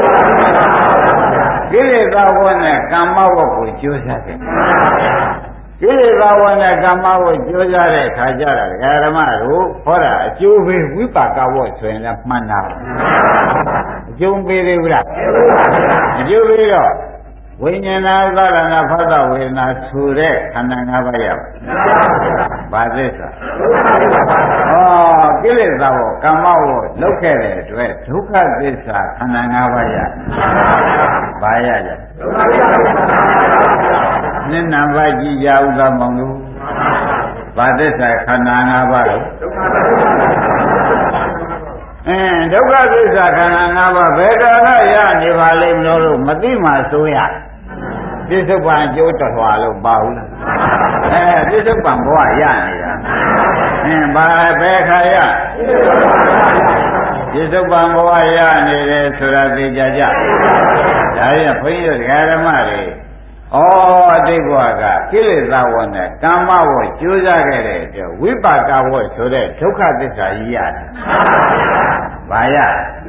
ကိလေသာဝတ်နဲ့ကာမဝတ်ကိုကျိုးစားခဲ့ကိလေသာဝနဲ့ကမ္မဝကြိုးစားတဲ့ခါကြတာဓမ္မတို့ဟောတာအကျိုးပေးဝိပါကဝဆိုရင်လည်းမှန်တာအကျိုးပေးသေးဘူးလားအကျိုးပေးတော့ဝိညာဏသာရဏဖသဝေဒနာဆိုတဲ့ခန္ဓာ၅ပါးရပါသစ္စာကိလေသာဝကမ္မဝလောက်ခဲ့တဲ့အတွက်ဒုက္ခသစ္စာခန္ဓာ၅ပါးရဘာရကြနိဗ္ဗာန်ပါကြည်ကြဥသောမောင်တို့ဘာသစ္စာခန္ဓာ၅ပါးလို့ဒုက္ခသစ္စာခန္ဓာ၅ပါးဘယ်ကာလရနေပါလိမ့်မလို့မသိမှဆိုရပြစ္ဆုတ်ပံအကျိုးတော်တော်လို့ပါဘူးလားပြစ္ဆုတ်ပံဘဝရနေတာဘာဘယ်ခါရပြစ္ဆုတ်ပံဘဝရနေတယ်ဆိုတာသိကြကြဒါရင်ဘုန်းကြီးတို့ဓမ္မတွေအတိတ်ဘဝကကိလေသာဝနဲ့ကမ္မဝကြိုးစားခဲ့တဲ့အတွက်ဝိပါကဝဆိုတဲ့ဒုက္ခသစ္စာကြီးရတယ်ဘာရ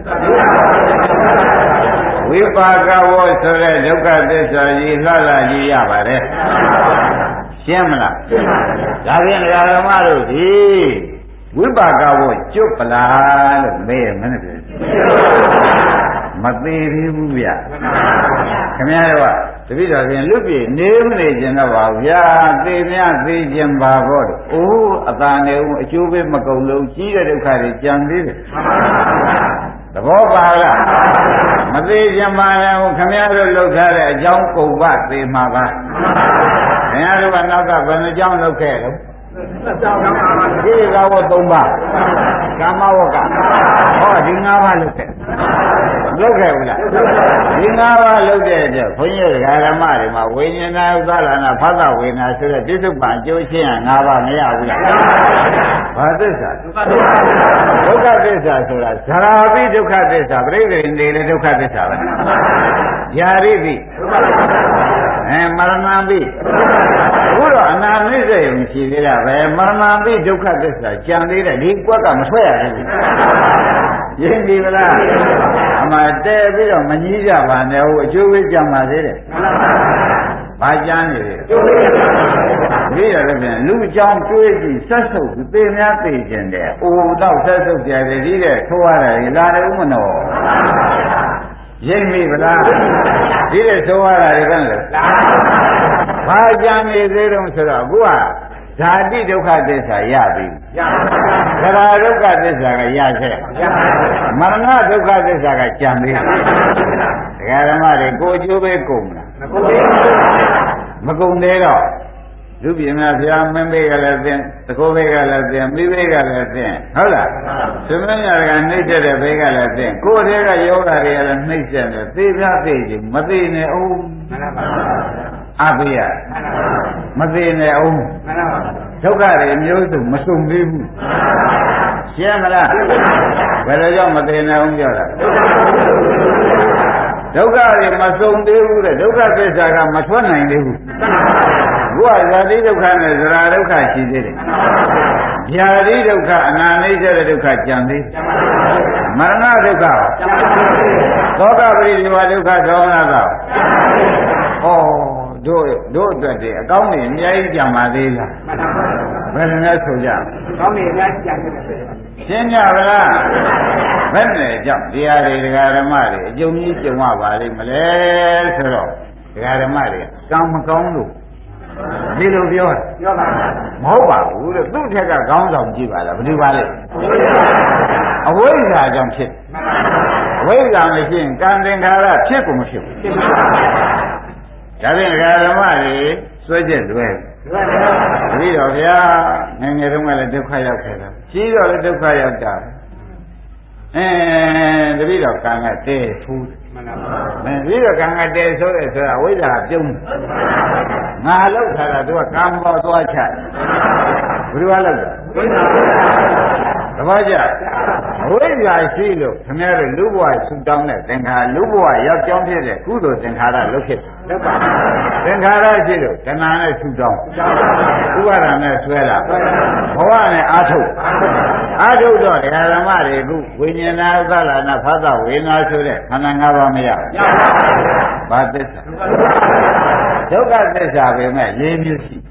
ဝိပါကဝဆိုတဲ့ဒုက္ခသစ္စာကြီးလှလှကြီးရပါတယ်ရှင်းမလားဒါဖြင့်ဓမ္မတို့ဒီဝိပါကဝကျွတ်ပလားလို့မေးရမနဲ့ပြန်မသေးသေးဘူးဗျခင်ဗျားတို့ကတပိတော်ပြင်လွတ်ပြေနေမနေကျင်တော့ပါဘူးဗျာသေများသေးခြင်းပါတော့အိုးအသာနေဦးအကျိုးပေးမကုန်လို့ကြီးတဲ့ဒုက္ခတွေကြံသေးတယ်သဘောပါလားမသေးခြင်းပါနဲ့ခင်ဗျားတို့လှုပ်ထားတဲ့အကြောင်းကုန်ပါသေမှာပါခင်ဗျားတို့ကနောက်ကဘယ်နှကြောင်းလှုပ်ခဲ့လို့ဒီကဝတ်၃ပါးကာမဝကဟောဒီ၅ပါးလှုပ်ခဲ့လုတ်ခဲ့ဘူးလားဒီ၅ပါးလုတ်တဲ့အတွက်ဘုန်းကြီးဓမ္မတွေမှာဝိညာဏဥပါဒနာဖသဝေနာဆိုတဲ့ပြစ္ဆုတ်ပံအကျိုးချင်း၅ပါးမရဘူးလားဘာသစ္စာဒုက္ခသစ္စာဆိုတာဇရာပိဒုက္ခသစ္စာပြိဋိနေလေဒုက္ခသစ္စာပဲယာရိပိမရဏံပိအခုတော့အနာမိတ်စေုံရှိသေးတာပဲမရဏံပိဒုက္ခသစ္စာကြံသေးတယ်ဒီကွက်ကမထွက်ရဘူးရင်းပြီလားအမှတဲပြီးတော့မကြီးကြပါနဲ့ဟုတ်အကျိုးပေးကြမှာသေးတယ်ဘာကြမ်းနေလဲဒီရတယ်ပြန်လူအကြောင်းတွေးကြည့်ဆက်ဆုပ်သေများသိကျင်တယ်အိုတော့ဆက်ဆုပ်ကြတယ်ဒီတဲ့ထိုးရတယ်လာတယ်ဥမနောရိပ်မိဗလားဒီတဲ့ဆိုရတာဒီကံလေဘာကြံနေသေးတုံးဆိုတော့အခုကဓာတိဒုက္ခသစ္စာရပြီသရဒုက္ခသစ္စာကရခဲ့မရဏဒုက္ခသစ္စာကကြံသေးတယ်ဒကာဓမ္မတွေကိုအကျိုးပဲကုန်လားမကုန်သေးတော့လူပြည်များဘုရားမင်းဘေးကလည်းသင်တကောဘေးကလည်းသင်မိဘေးကလည်းသင်ဟုတ်လားသမင်းရကနှိမ့်တဲ့ဘေးကလည်းသင်ကိုယ်တည်းကယောဂတွေကလည်းနှိမ့်တဲ့တယ်သေပြသိချင်းမသိနဲ့အောင်အပိယမသိနဲ့အောင်ဒုက္ခတွေမျိုးစုံမစုံသေးဘူးရှင်းမလားဘယ်လိုကြောင့်မသိနဲ့အောင်ပြောတာဒုက္ခတွေမစုံသေးဘူးတဲ့ဒုက္ခသစ္စာကမထွက်နိုင်သေးဘူးဘုရားဇာတိဒုက္ခနဲ့ဇရာဒုက္ခရှိသေးတယ်။ဗျာတိဒုက္ခအနာနိစ္စတဲ့ဒုက္ခကြံသေးတယ်။မရဏဒုက္ခသောကပရိဒီဝဒုက္ခဒေါမနသောဟောတို့အတွက်တည်းအကောင်းကြီးအများကြီးကြံပါသေးလား။ဘယ်နဲ့ဆိုကြ။ကောင်းကြီးအများကြီးကြံနေတယ်ရှင်းကြပါလား။ဘယ်နဲ့ကြောင့်တရားတွေဒကာဓမ္မတွေအကျုံကြီးကျုံရပါလိမ့်မလဲဆိုတော့ဒကာဓမ္မတွေကံမကောင်းလို့ဒီလိုပြောတာမဟုတ်ပါဘူးတဲ့သူ့ထက်ကခေါင်းဆောင်ကြည့်ပါလားဘယ်လိုပါလဲအဝိဇ္ဇာကြောင့်ဖြစ်အဝိဇ္ဇာမရှိရင်ကံသင်္ခါရဖြစ်ကိုမဖြစ်ဘူးဒါဖြင့်ဓမ္မတွေစွဲချက်လွဲပြီးတော့ဗျာငယ်ငယ်တုန်းကလည်းဒုက္ခရောက်ခဲ့တာကြီးတော့လည်းဒုက္ခရောက်တာတပည့်တော်ကံကတဲထူးမင်းပြီးတော့ကံကတဲဆိုတဲ့ဆိုတာဝိဇ္ဇာပြုံးငါလောက်ထားတာသူကကံပေါ်သွားချဘယ်လိုလောက်လဲသဘောကျဝိဇ္ဇာရှိလို့ခင်ဗျားတို့လူဘဝဆူတောင်းတဲ့သင်္ခါရလူဘဝရောက်ကြောင်းဖြစ်တဲ့ကုသိုလ်သင်္ခါရလုပ်ဖြစ်သင်္ခါရရှိလို့တဏှာနဲ့ဆူတောင်းဥပါဒာနဲ့ဆွဲလာဘဝနဲ့အာထုတ်တော့ဓမ္မတွေခုဝိညာဏသလနာဖသဝေနာဆိုတဲ့ခန္ဓာ၅ပါးမရဘာသစ္စာဒုက္ခသစ္စာပဲမဲ့ရေးမျိုးရှိ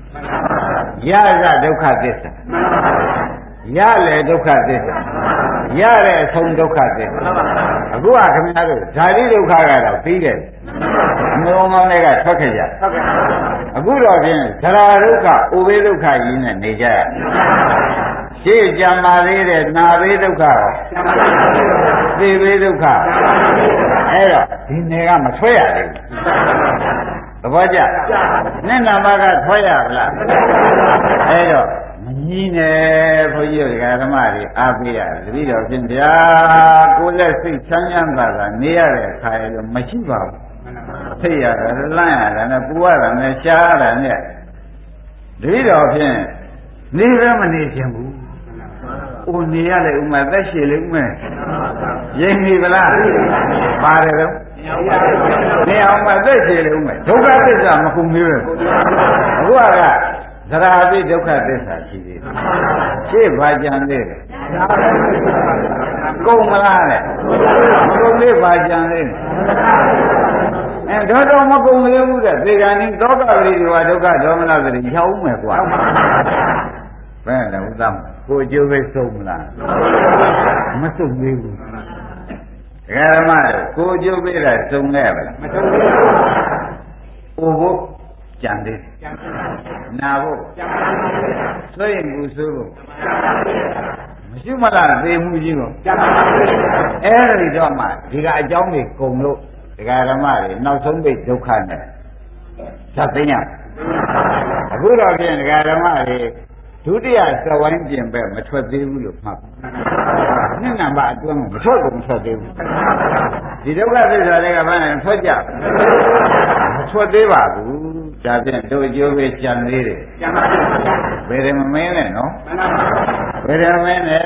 ရကဒုက္ခသစ္စာရလေဒုက္ခသစ္စာရတဲ့အဆုံးဒုက္ခသစ္စာအခုကခင်ဗျားတို့ဓာတိဒုက္ခကတော့ပြီးတယ်မုံမောင်းတွေကထွက်ခဲ့ကြအခုတော့ဖြင့်သရဒုက္ခဥပေဒုက္ခကြီးနဲ့နေကြရရှေ့ကြံပါသေးတယ်နာဘေးဒုက္ခရောသေဘေးဒုက္ခအဲ့တော့ဒီနေကမထွက်ရသေးဘူးသဘောကျနဲ့နာမကထွက်ရဗလားအဲ့တော့မကြီးနဲ့ဘုန်းကြီးတို့ဓမ္မတွေအားပေးရတယ်တတိတော်ဖြင့်ဗျာကိုယ်လက်စိတ်ချမ်းချမ်းသာသာနေရတဲ့အခါရလို့မရှိပါဘူးသိရတယ်လန့်ရတာနဲ့ပူရတာနဲ့ရှားရတာနဲ့တတိတော်ဖြင့်နေပဲမနေခြင်းဘူး။အိုနေရလေဥမသက်ရှိလေဥမရင်းနေဗလားပါတယ်တော့နေအောင်မသက်ရှိလေဥမဒုက္ခသစ္စာမကုန်သေးဘူး။အခုကသရပိဒုက္ခသစ္စာရှိသေးတယ်။ရှေ့ဘာကြံသေးတယ်။ကုန်မလားတဲ့။မကုန်သေးဘာကြံသေးတယ်။တော့မကုန်သေးဘူးတဲ့သေဂာနိသောကပရိဒီဝဒုက္ခဒေါမနသတိရောက်မယ်ကွာဘယ်လဲဥသမကိုအကျိုးပဲဆုံးမလားမဆုံးသေးဘူးဓမ္မကိုအကျိုးပေးတာဆုံးခဲ့ပါလားမဆုံးသေးဘူးအိုဖို့ကြံသေးနာဖို့ဆွေးရင်ကူဆိုးဖို့မရှိမလားသေမှုကြီးကိုအဲ့ဒီတော့မှဒီကအကြောင်းတွေကုန်လို့ဒကာဓမ္မတွေနောက်ဆုံးပိတ်ဒုက္ခနဲ့သတ်သိညာအခုတော့ပြင်ဒကာဓမ္မတွေဒုတိယသဝိုင်းပြင်ပဲမထွက်သေးဘူးလို့မှတ်နှစ်နံပါတ်အတွင်းမထွက်ဘူးမထွက်သေးဘူးဒီဒုက္ခသစ္စာတွေကဘာလဲထွက်ကြမထွက်သေးပါဘူးဒါဖြင့်တို့အကျိုးပဲကြံသေးတယ်ဘယ်တယ်မမင်းနဲ့နော်ဘယ်တယ်မင်းနဲ့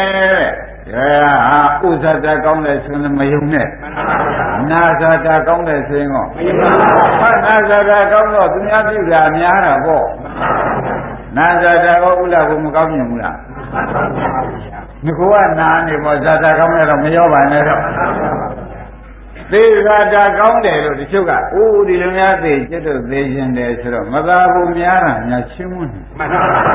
ဥဇာတာကောင်းတဲ့ဆိုရင်မယုံနဲ့နာဇာတာကောင်းတဲ့ဆိုရင်ရောမယုံပါဘူးနာဇာတာကောင်းတော့သူများပြုတာများတာပေါ့နာဇာတာကောဥလာကိုမကောင်းမြင်ဘူးလားငါကနာနေပေါ့ဇာတာကောင်းတယ်တော့မရောပါနဲ့တော့သေဇာတာကောင်းတယ်လို့တချို့ကအိုးဒီလိုများသိကျွတ်တို့သိခြင်းတယ်ဆိုတော့မသာဘူးများတာများချင်းမွန်းမှန်ပါ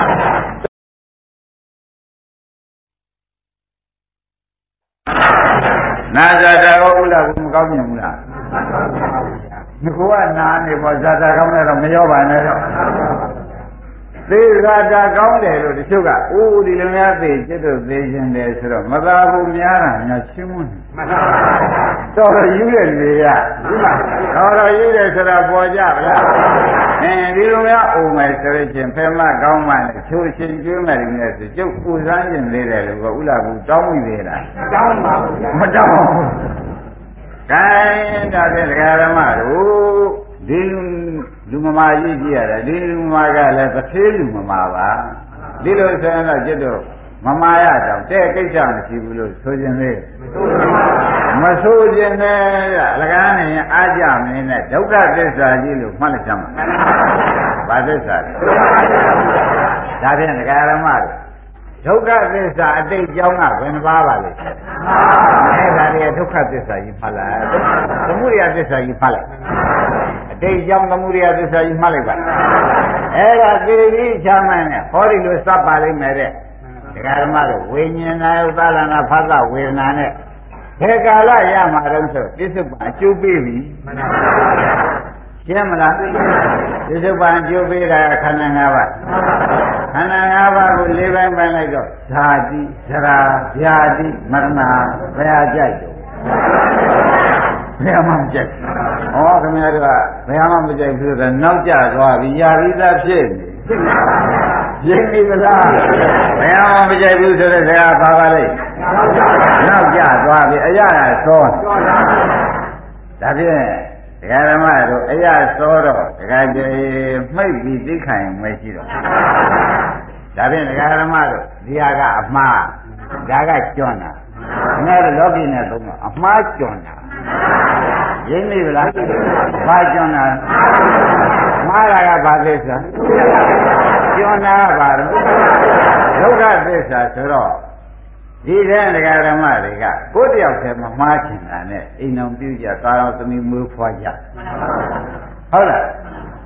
နာဇာတာကောဥလာကိုမကောင်းမြင်ဘူးလားငါကနာနေပေါ့ဇာတာကောင်းတယ်တော့မရောပါနဲ့တော့သေဇာတာကောင်းတယ်လို့တချို့ကအိုးဒီလိုများသိကျွတ်တို့သိခြင်းတယ်ဆိုတော့မသာဘူးများတာများချင်းမွန်းမှန်ပါတော့ယူတဲ့လေရတော့ယူတယ်ဆိုတာပေါ်ကြဗလားဒီလိုများအိုမယ်ဆိုရင်ချင်းဖဲမကောင်းမှလည်းချိုးချင်းကျွေးမယ်လည်းဆိုကျုပ်ပူဇမ်းခြင်းသေးတယ်လို့ဥလာဘူးတောင်းမိသေးလားတောင်းပါဘူးမတောင်းဘူး။ဒါဖြင့်ဒကာဓမ္မတို့ဒီလူမမာကြီးကြည့်ရတယ်ဒီလူမမာကလည်းတစ်သေးလူမမာပါဒီလိုဆိုရင်တော့ကျွတ်တို့မမာရတော့တဲ့ကိစ္စမရှိဘူးလို့ဆိုခြင်းလေမဆိုခြင်းနဲ့အလကားနေရင်အားကြမင်းနဲ့ဒုက္ခသစ္စာကြီးလို့မှတ်လိုက်ကြမှာဘာသစ္စာလဲဒါဖြင့်ဒကာဓမ္မတို့ဒုက္ခသစ္စာအတိတ်ကြောင်းကဘယ်နှပါပါလဲအဲ့ဒါတွေဒုက္ခသစ္စာကြီးမှတ်လိုက်သမုဒယသစ္စာကြီးမှတ်လိုက်အတိတ်ကြောင်းသမုဒယသစ္စာကြီးမှတ်လိုက်ပါအဲ့ဒါသေပြီးချမ်းမယ်နဲ့ဟောဒီလိုစပ်ပါလိမ့်မယ်တဲ့ဒကာဓမ္မတို့ဝိညာဏယုသလနာဖသဝေဒနာနဲ့ဘယ်ကာလရမှာတော့ဆိုပြစ္ဆုတ်ပံအကျိုးပေးပြီရှင်းမလားပြစ္ဆုတ်ပံအကျိုးပေးတာခန္ဓာ၅ပါးခန္ဓာ၅ပါးကို၄ပိုင်းပိုင်းလိုက်တော့ဓာတိသရာဗျာတိမရဏဘယ်ဟာကြိုက်တော့ဘယ်မှမကြိုက်ဟောခင်ဗျားတို့ကဘယ်မှမကြိုက်ဘူးဆိုတော့နောက်ကျသွားပြီယာရိသဖြစ်နေရင်းနေလားဘယ်မှမကြိုက်ဘူးဆိုတဲ့စကားပါပါလိမ့်နောက်ကျသွားပြီအရာစောဒါဖြင့်ဒကာဓမ္မတို့အရာစောတော့ဒကာကျေမှိတ်ပြီးသိခိုင်မရှိတော့ဒါဖြင့်ဒကာဓမ္မတို့ဒီဟာကအမှားဒါကကျွန်းတာငါတို့လောကီနဲ့သုံးတော့အမှားကျွန်းတာရင်းနေလားဘာကျွန်းတာမှားတာကဘာသစ္စာကျွန်းတာကဘာလို့ဒုက္ခသစ္စာဆိုတော့ဒီတဲ့ဒကာဓမ္မတွေကကိုယ်တယောက်တည်းမမှားချင်တာနဲ့အိမ်တော်ပြုကြကာရောသမီးမွေးဖွားကြဟုတ်လား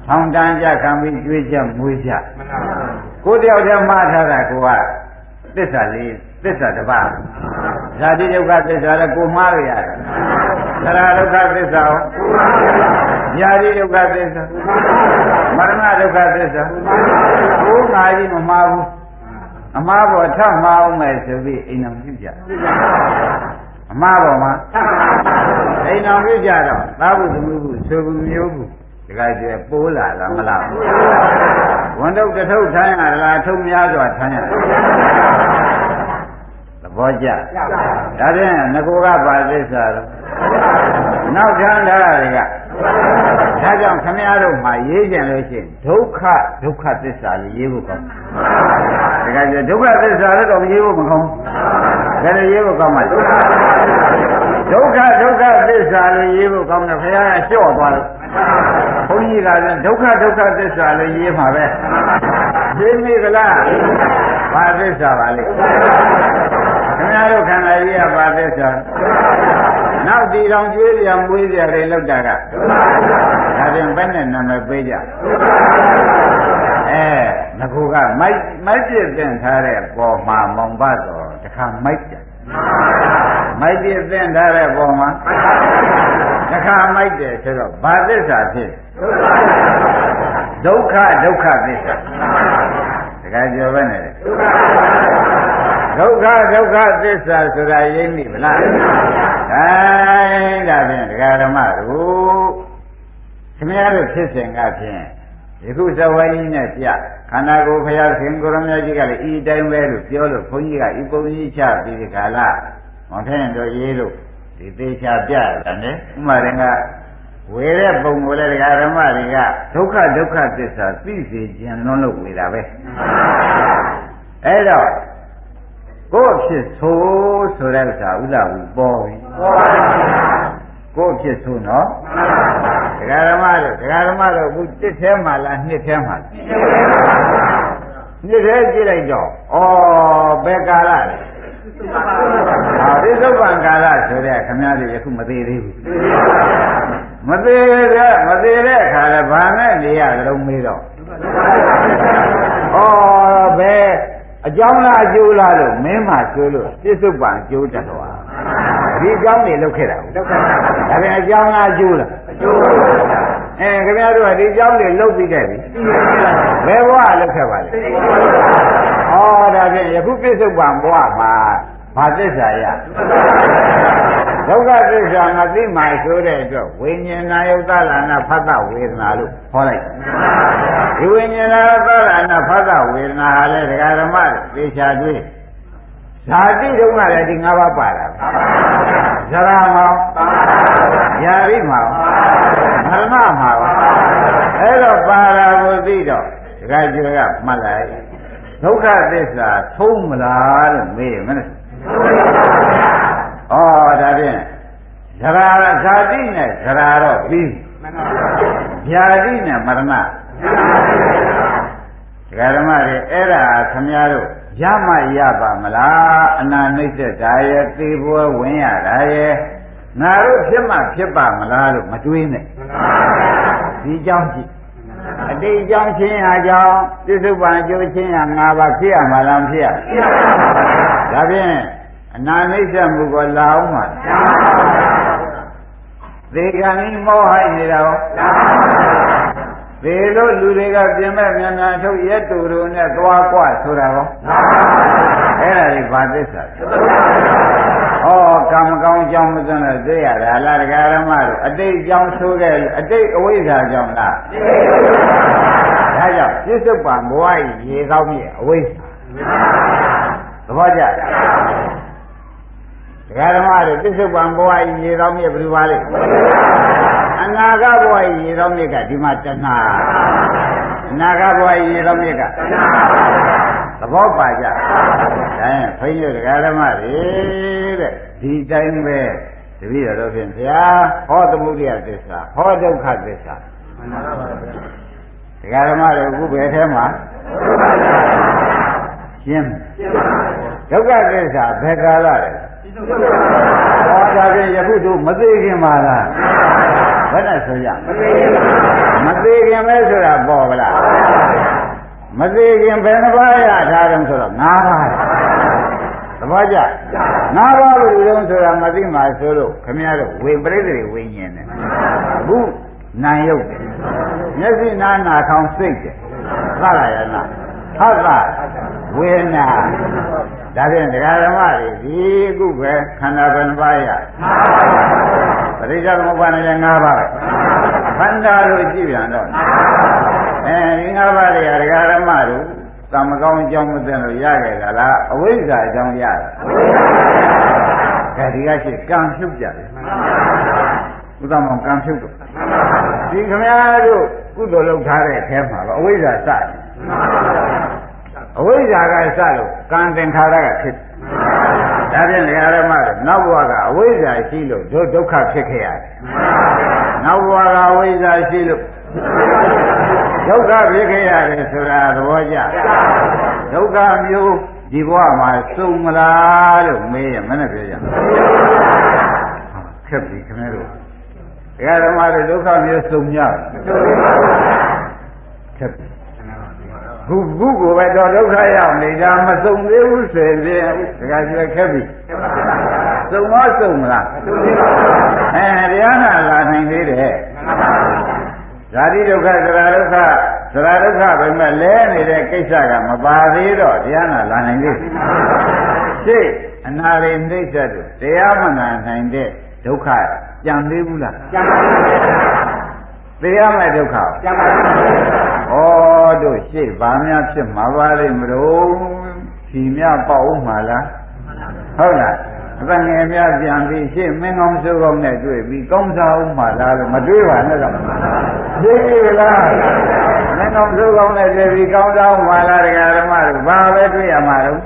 ထောင်တန်းကြခံပြီးကျွေးချက်မွေးချက်ကိုတယောက်တည်းမှားထားတာကိုကသစ္စာလေးသစ္စာတစ်ပါးဇာတိဒုက္ခသစ္စာလည်းကိုမှားရရတယ်သရဒုက္ခသစ္စာရောญาတိဒုက္ခသစ္စာမရဏဒုက္ခသစ္စာကိုငါကြီးမမှားဘူးအမှားပေါ်ထပ်မှားအောင်မယ်ဆိုပြီးအိမ်တော်ပြုကြအမှားပေါ်မှာအိမ်တော်ပြုကြတော့သာဝုသမုဟုဆိုဘူးမျိုးဘူးဒီကကျပိုးလာလားမလားဝန်တော့တထုပ်ထမ်းရလားထုံများစွာထမ်းရသဘောကျဒါဖြင့်ငကိုကပါသစ္စာတော့နောက်ထမ်းတာတွေကဒါကြောင့်ခမည်းတော်မှာရေးကြလို့ရှိရင်ဒုက္ခဒုက္ခသစ္စာလေးရေးဖို့ကောင်းဒီကကျဒုက္ခသစ္စာတော့ရေးဖို့မကောင်းဘယ်လိုရေးဖို့ကောင်းမှာလဲဒုက္ခဒုက္ခသစ္စာလေးရေးဖို့ကောင်းတယ်ခရကလျှော့သွားလို့ဘုန်းကြီးကလည်းဒုက္ခဒုက္ခသစ္စာလေးရေးမှာပဲသိမိကလားဘာသစ္စာပါလဲခင်ဗျားတို့ခန္ဓာကြီးကဘာသစ္စာနောက်ဒီတော်ကျွေးရမွေးရတွေလောက်တာကဒါပြင်ဘယ်နဲ့နာမည်ပေးကြငကူကမိုက်ပြည့်တင်ထားတဲ့ပေါ်မှာမောင်ဘတော်တခါမိုက်ကြမိုက်ပြည့်တင်ထားတဲ့ပေါ်မှာတခါမိုက်တယ်ဆိုတော့ဘာသစ္စာဖြစ်ဒုက္ခဒုက္ခသစ္စာတခါပြောပဲနဲ့ဒုက္ခဒုက္ခသစ္စာဆိုတာရိပ်မိဗလားဒါဖြင့်ဒကာဓမ္မတို့ခင်ဗျားတို့ဖြစ်စဉ်ကဖြင့်ယခုဇဝိုင်းကြီးနဲ့ပြခန္ဓာကိုယ်ဖရာရှင်ကိုရမကြီးကလည်းဤတိုင်းပဲလို့ပြောလို့ခွန်ကြီးကဤပုံကြီးချပြီးဒီခါလာမောင်ထင်းတို့ရေးလို့ဒီသေးချပြရတယ်နဲ့ဥမာရင်ကဝေတဲ့ပုံကိုလည်းဒကာဓမ္မတွေကဒုက္ခဒုက္ခသစ္စာသိစေခြင်းလွန်းလို့ဝေတာပဲအဲ့တော့ကိုယ်ဖြစ်ဆိုတဲ့ဥစ္စာဥဒ္ဒဝီပေါ်ပြီကိုယ်ဖြစ်ဆိုနော်ဒကာဓမ္မတို့အခုတစ်ထဲမှာလားနှစ်ထဲမှာလားနှစ်ထဲကြည့်လိုက်တော့ဘယ်ကာလလဲဒီသုဗ္ဗံကာလဆိုတဲ့ခမည်းတော်ယခုမသေးသေးဘူးမသေးတဲ့အခါလဲဘာနဲ့နေရကြုံမေးတော့ဘယ်အကြောင်းလားအကျိုးလားလို့မင်းမှဆိုလို့ပြစ္ဆုတ်ပံအကျိုးတတ်တော့ဒီအကြောင်းတွေလောက်ခဲ့တာဒါပြန်အကြောင်းလားအကျိုးလားအကျိုးခင်ဗျားတို့ကဒီအကြောင်းတွေလောက်ပြီးခဲ့ပြီဘယ်ဘဝလောက်ခဲ့ပါလဲဒါဖြင့်ယခုပြစ္ဆုတ်ပံဘဝမှာဘာသစ္စာရဒုက္ခသစ္စာမသိမှဆိုတဲ့အတွက်ဝိညာဏယုတ်တလနာဖတ်တဝေဒနာလို့ခေါ်လိုက်ဒီဝိညာဏယုတ်တလနာဖတ်တဝေဒနာဟာလေဒကာဓမ္မသေချာတွေ့ဇာတိတုန်းကလည်းဒီ၅ပါးပါတာဇရာမောญาတိမောမရဏမောအဲ့တော့ပါရာကိုသိတော့ဒကာကျွေကမှတ်လိုက်ဒုက္ခသစ္စာထုံးမလားလို့မေးမနဲ့ဒါဖြင့်ဇရာဇာတိနဲ့ဇရာတော့ပြီးญาတိနဲ့မရဏဒကာဓမ္မတွေအဲ့ဒါခမည်းတော်ရမရပါမလားအနာနှိမ့်သက်တာရဲ့သေပွဲဝင်ရတာရဲ့ငါတို့ဖြစ်မှဖြစ်ပါမလားလို့မတွေးနဲ့ဒီကြောင့်ကြည့်အတိတ်ကြောင့်ချင်းဟာကြောင့်ပြစ္ဆုတ်ပံအကျိုးချင်းဟာ၅ပါးဖြစ်ရမှာလားဖြစ်ရဒါဖြင့်အနာနှိမ့်သက်မှုကိုလာအောင်ပါသေကံကြီးမောဟိုက်နေတာရောသေလို့လူတွေကပြင်မဲ့မြန်မြန်ထုတ်ရက်တူတို့နဲ့သွားกว่าဆိုတာရောအဲ့ဒါကြီးဘာသစ္စာကံမကောင်းကြောင့်မစွန့်လို့သိရတာလားဒကာရမတို့အတိတ်ကြောင့်ဆိုခဲ့အတိတ်အဝိဇ္ဇာကြောင့်လားဒါကြောင့်ပြစ္ဆုတ်ပံဘဝကြီးရေကောင်းမြင့်အဝိဇ္ဇာသဘောကျဒကာရမတို့ပြစ္ဆုတ်ပံဘဝကြီးရေကောင်းမြင့်ဘယ်လိုပါလဲအနာဂတ်ဘဝကြီးရေကောင်းမြင့်ကဒီမှာတဏှာအနာဂတ်ဘဝကြီးရေကောင်းမြင့်ကတဏှာသဘောပါကြဒါရင်ဘုန်းကြီးဒကာဓမ္မတွေတဲ့ဒီတိုင်းပဲတပည့်တော်ဖြင့်ဘုရားဟောသမုဒိယသစ္စာဟောဒုက္ခသစ္စာဒကာဓမ္မတွေအခုဘယ်ထဲမှာရှင်းဒုက္ခသစ္စာဘယ်ကာလလဲဒါဖြင့်ယခုတို့မသိခင်ပါလားဘယ်နဲ့ဆိုရမမသေးခင်ပဲဆိုတာပေါ်ဗလားမသေးခင်ဘယ်နှပါးရထားတယ်ဆိုတော့၅ပါးသဘောကျ၅ပါးလို့လုံးဆိုတာမသိမှဆိုလို့ခမည်းတော်ဝေပရိသေဝိညာဉ်နဲ့အခုနာယုတ်တယ်မျက်စိနာနာထောင်စိတ်တယ်သရယနာဟုတ်လားဝေဒနာဒါဖြင့်ဒကာဓမ္မတွေဒီအခုပဲခန္ဓာဘယ်နှပါးရပရိစ္ဆေသမုပ္ပါဒ်နဲ့၅ပါးခန္ဓာလို့ကြည့်ပြန်တော့ဒီ၅ပါးတွေကဒကာဓမ္မတို့တမကောင်းအကြောင်းမသိလို့ရခဲ့တာလားအဝိဇ္ဇာအကြောင်းရတယ်ဒီကရှိကံဖြုတ်ကြတယ်ဥဒ္ဓမောကံဖြုတ်တော့ဒီခမည်းတော်ကုသိုလ်လုပ်ထားတဲ့အထဲမှာတော့အဝိဇ္ဇာစတယ်အဝိဇ္ဇာကစလို့ကံသင်္ခါရကဖြစ်ဒါဖြင့်ဓမ္မတို့နောက်ဘဝကအဝိဇ္ဇာရှိလို့ဒုက္ခဖြစ်ခဲ့ရတယ်နောက်ဘဝကအဝိဇ္ဇာရှိလို့ဒုက္ခဖြစ်ခဲ့ရတယ်ဆိုတာသဘောကျဒုက္ခမျိုးဒီဘဝမှာစုံမလားလို့မေးရင်မနဲ့ပြောကြခက်ပြီခင်ဗျားတို့ဓမ္မတို့ဒုက္ခမျိုးစုံကြခက်ပြီခုကိုပဲတော့ဒုက္ခရောက်နေတာမစုံသေးဘူးဆိုရင်တခါကျခက်ပြီစုံတော့စုံမလားတရားနာလာနိုင်သေးတယ်ဇာတိဒုက္ခသရဒုက္ခပဲမဲ့လဲနေတဲ့ကိစ္စကမပါသေးတော့တရားနာလာနိုင်သေးစိတ်အနာရိနှိစ္စတို့တရားမနာနိုင်တဲ့ဒုက္ခကြံသေးဘူးလားကြံပါဘူးတရားမဲ့ဒုက္ခကြံပါဘူးတို့ရှေ့ဗာများဖြစ်မှာပါလိမ့်မလို့ဖြီများပေါက်မှာလားဟုတ်လားအသက်ငယ်များပြန်ပြီးရှေ့မင်းကောင်းစိုးကောင်းနဲ့တွေ့ပြီးကောင်းစားဦးမှာလားလို့မတွေးပါနဲ့တော့သိပြီလားမင်းကောင်းစိုးကောင်းနဲ့တွေ့ပြီးကောင်းစားဦးမှာလားတရားဓမ္မတို့ဘာပဲတွေ့ရမှာတော့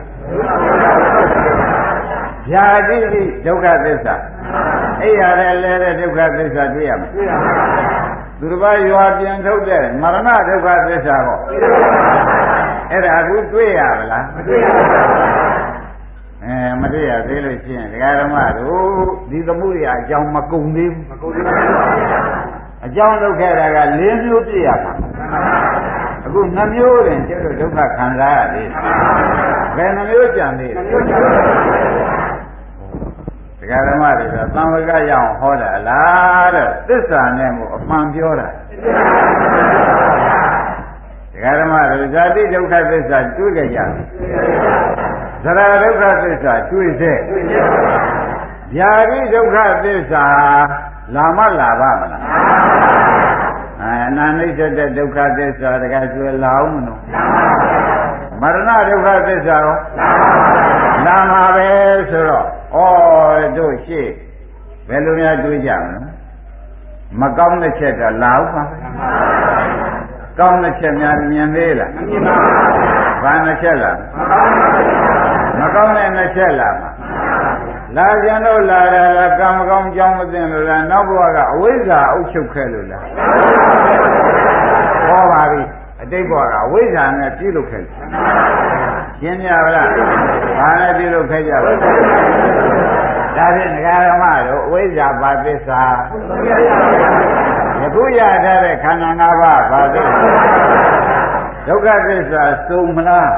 ญาတိဒုက္ခသစ္စာအဲ့ရတဲ့လဲတဲ့ဒုက္ခသစ္စာတွေ့ရမှာသူတစ်ပါးရွာပြန်ထုတ်တဲ့မရဏဒုက္ခသစ္စာဟောအဲ့ဒါအခုတွေ့ရပါလားမတွေ့ရပါဘူးမတွေ့ရသေးလို့ရှိရင်ဒကာဓမ္မတို့ဒီသမှုရအကြောင်းမကုန်သေးဘူးအကြောင်းလုပ်ခဲ့တာက၄မျိုးပြည့်ရမှာအခု2မျိုးတင်ကျတော့ဒုက္ခခံစားရသေးဘယ်နှမျိုးကြံသေးဒကာဓမ္မတွေတော့သံဝကရအောင်ဟောတာလားတဲ့သစ္စာနဲ့မို့အမှန်ပြောတာဒကာဓမ္မတွေဇာတိဒုက္ခသစ္စာတွေ့ကြကြသရဒုက္ခသစ္စာတွေ့စေဗျာတိဒုက္ခသစ္စာလာမလာပါမလားအနာနိစ္စတဲ့ဒုက္ခသစ္စာတကယ်ကျွဲလာအောင်မလို့မရဏဒုက္ခသစ္စာရောလာမှာပဲဆိုတော့တို့ရှိဘယ်လိုများတွေးကြမလဲမကောင်းတဲ့ချက်ကလာဦးပါကောင်းတဲ့ချက်များမြင်သေးလားမမြင်ပါဘူးဘာနှစ်ချက်လားမကောင်းတဲ့နှစ်ချက်လားလာကြလို့လာတာလားကံမကောင်းကြောင်းမသိလို့လားနောက်ဘဝကအဝိဇ္ဇာအုပ်ချုပ်ခဲ့လို့လားဟောပါပြီအတိတ်ဘဝကအဝိဇ္ဇာနဲ့ပြုလုပ်ခဲ့ရှင်းကြပါလားဘာနဲ့ပြုလုပ်ခဲ့ကြပါဒါဖြင့်ဒကာဓမ္မတို့အဝိဇ္ဇာဘာသစ္စာယခုရထားတဲ့ခန္ဓာ၅ပါးဘာသစ္စာဒုက္ခသစ္စာစုံမလား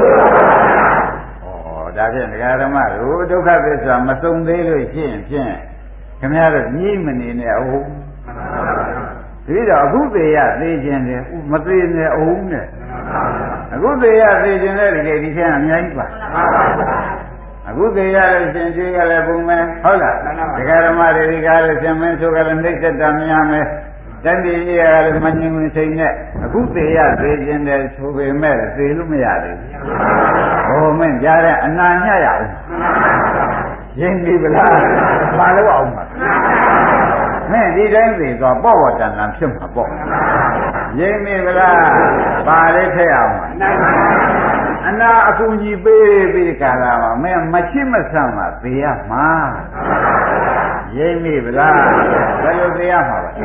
ဒါဖြင့်ဒကာဓမ္မတို့ဒုက္ခသစ္စာမစုံသေးလို့ရှိရင်ဖြင့်ခင်ဗျားတို့ညှိမနေနဲ့ဟုတ်ဒီတော့အခုသေးရသေးခြင်းတယ်မသေးနဲ့အောင်နဲ့အခုသေးရသေးခြင်းတဲ့ဒီထဲအများကြီးပါအခုသေးရလို့ရှင်ကျွေးရလဲပုံမယ်ဟုတ်လားဒကာဓမ္မတွေဒီကားလို့ရှင်မင်းဆိုကြလဲနှိမ့်သက်တာများမယ်တန်တီကြီးရလည်းမငြင်းဝင်စိတ်နဲ့အခုသေးရသေးခြင်းတဲ့ဆိုပေမဲ့သေလို့မရသေးဘူးဟိုမင်းကြားတဲ့အနာညရအောင်ရင်းပြီဗလားပါလို့အောင်ပါမင်းဒီတိုင်းသေသွားပေါ့ပေါ့တန်တန်ဖြစ်မှာပေါ့ရင်းပြီဗလားပါလေးထည့်အောင်အနာအကူကြီးပေးပြီးကာလာမှာမင်းမချစ်မဆန့်မှာသေရမှာရိပ်မိဗလားဘယ်လိုသေရမှာလဲ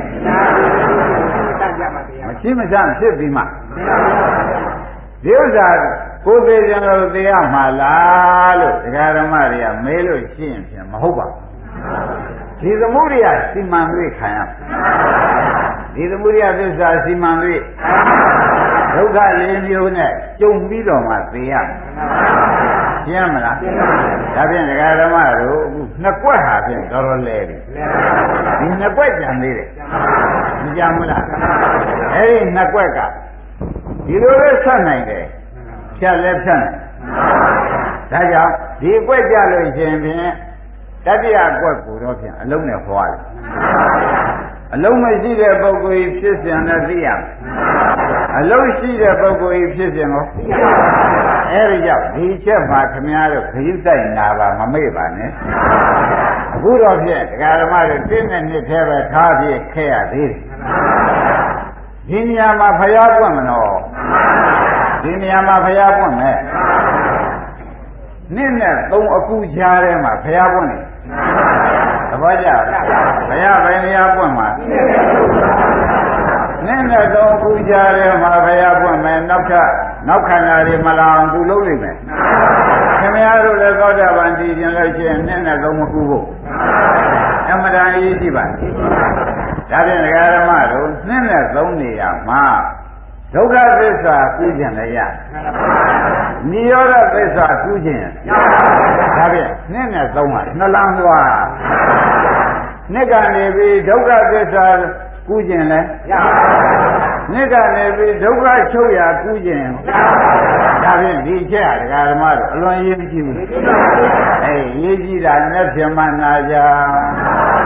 မချစ်မဆန့်ဖြစ်ပြီးမှဒီဥစ္စာကိုယ်သေးကြလို့သေရမှာလားလို့ဒကာဓမ္မတွေကမေးလို့ရှိရင်ဖြင့်မဟုတ်ပါဘူးဒီသမုဒိယစီမံ၍ခံရဒီဒီသမုဒိယသစ္စာစီမံ၍ဒုက္ခလေးမျိုးနဲ့ကြုံပြီးတော့မှသိရမယ်ရှင်းမလားဒါဖြင့်ဒကာဓမ္မတို့အခုနှစ်ကွက်ဟာဖြင့်တော်တော်လဲပြီဒီနှစ်ကွက်ကြံသေးတယ်မကြမ်းမလားအဲ့ဒီနှစ်ကွက်ကဒီလိုလဲဆက်နိုင်တယ်ဖြတ်လဲဖြတ်နိုင်ဒါကြောင့်ဒီကွက်ကြလို့ရှင်ဖြင့်တတိယကွက်ကိုတော့ဖြင့်အလုံးနဲ့ဟွာတယ်အလုံးမရှိတဲ့ပုဂ္ဂိုလ်ဖြစ်စဉ်နဲ့သိရမယ်အလုံးရှိတဲ့ပုဂ္ဂိုလ်ဖြစ်စဉ်ကိုအဲဒီကြောင့်ဒီချက်မှာခမည်းတော်ခရီးတိုက်နာပါမမေ့ပါနဲ့အခုတော့ဖြင့်ဒကာဓမ္မတွေတင်းနဲ့နှစ်ထဲပဲထားပြီးခဲ့ရသေးတယ်ဒီနေရာမှာဖျားပွင့်မလို့ဒီနေရာမှာဖျားပွင့်မယ်နှစ်နဲ့သုံးအခုကြားထဲမှာဖျားပွင့်နေသဘောကျလားဘုရားဘယ်နေရာပွင့်မှာနှစ်နဲ့သုံးအခုကြားထဲမှာဖျားပွင့်မယ်နောက်ခန္ဓာတွေမလာအောင်သူလုပ်လိမ့်မယ်ခင်ဗျားတို့လည်းသောတာပန်တည်ခြင်းလို့ရှိရင်နှစ်နဲ့သုံးမကူဖို့အမှန်တန်အရေးကြီးပါဒါဖြင့်ဒကာဓမ္မတို့နှစ်နဲ့သုံးနေရမှာဒုက္ခသစ္စာကူးခြင်းလည်းရနိရောဓသစ္စာကူးခြင်းဒါဖြင့်နှစ်နဲ့သုံးပါနှလန်းသွားနှစ်ကနေပြီးဒုက္ခသစ္စာကူးခြင်းလည်းနှစ်ကနေပြီးဒုက္ခချုပ်ရာကူးခြင်းဒါဖြင့်ဒီချက်ဟာဒကာဓမ္မတို့အလွန်ရေးကြည့်ဘူးရေးကြည့်တာနဲ့ပြန်မနာကြ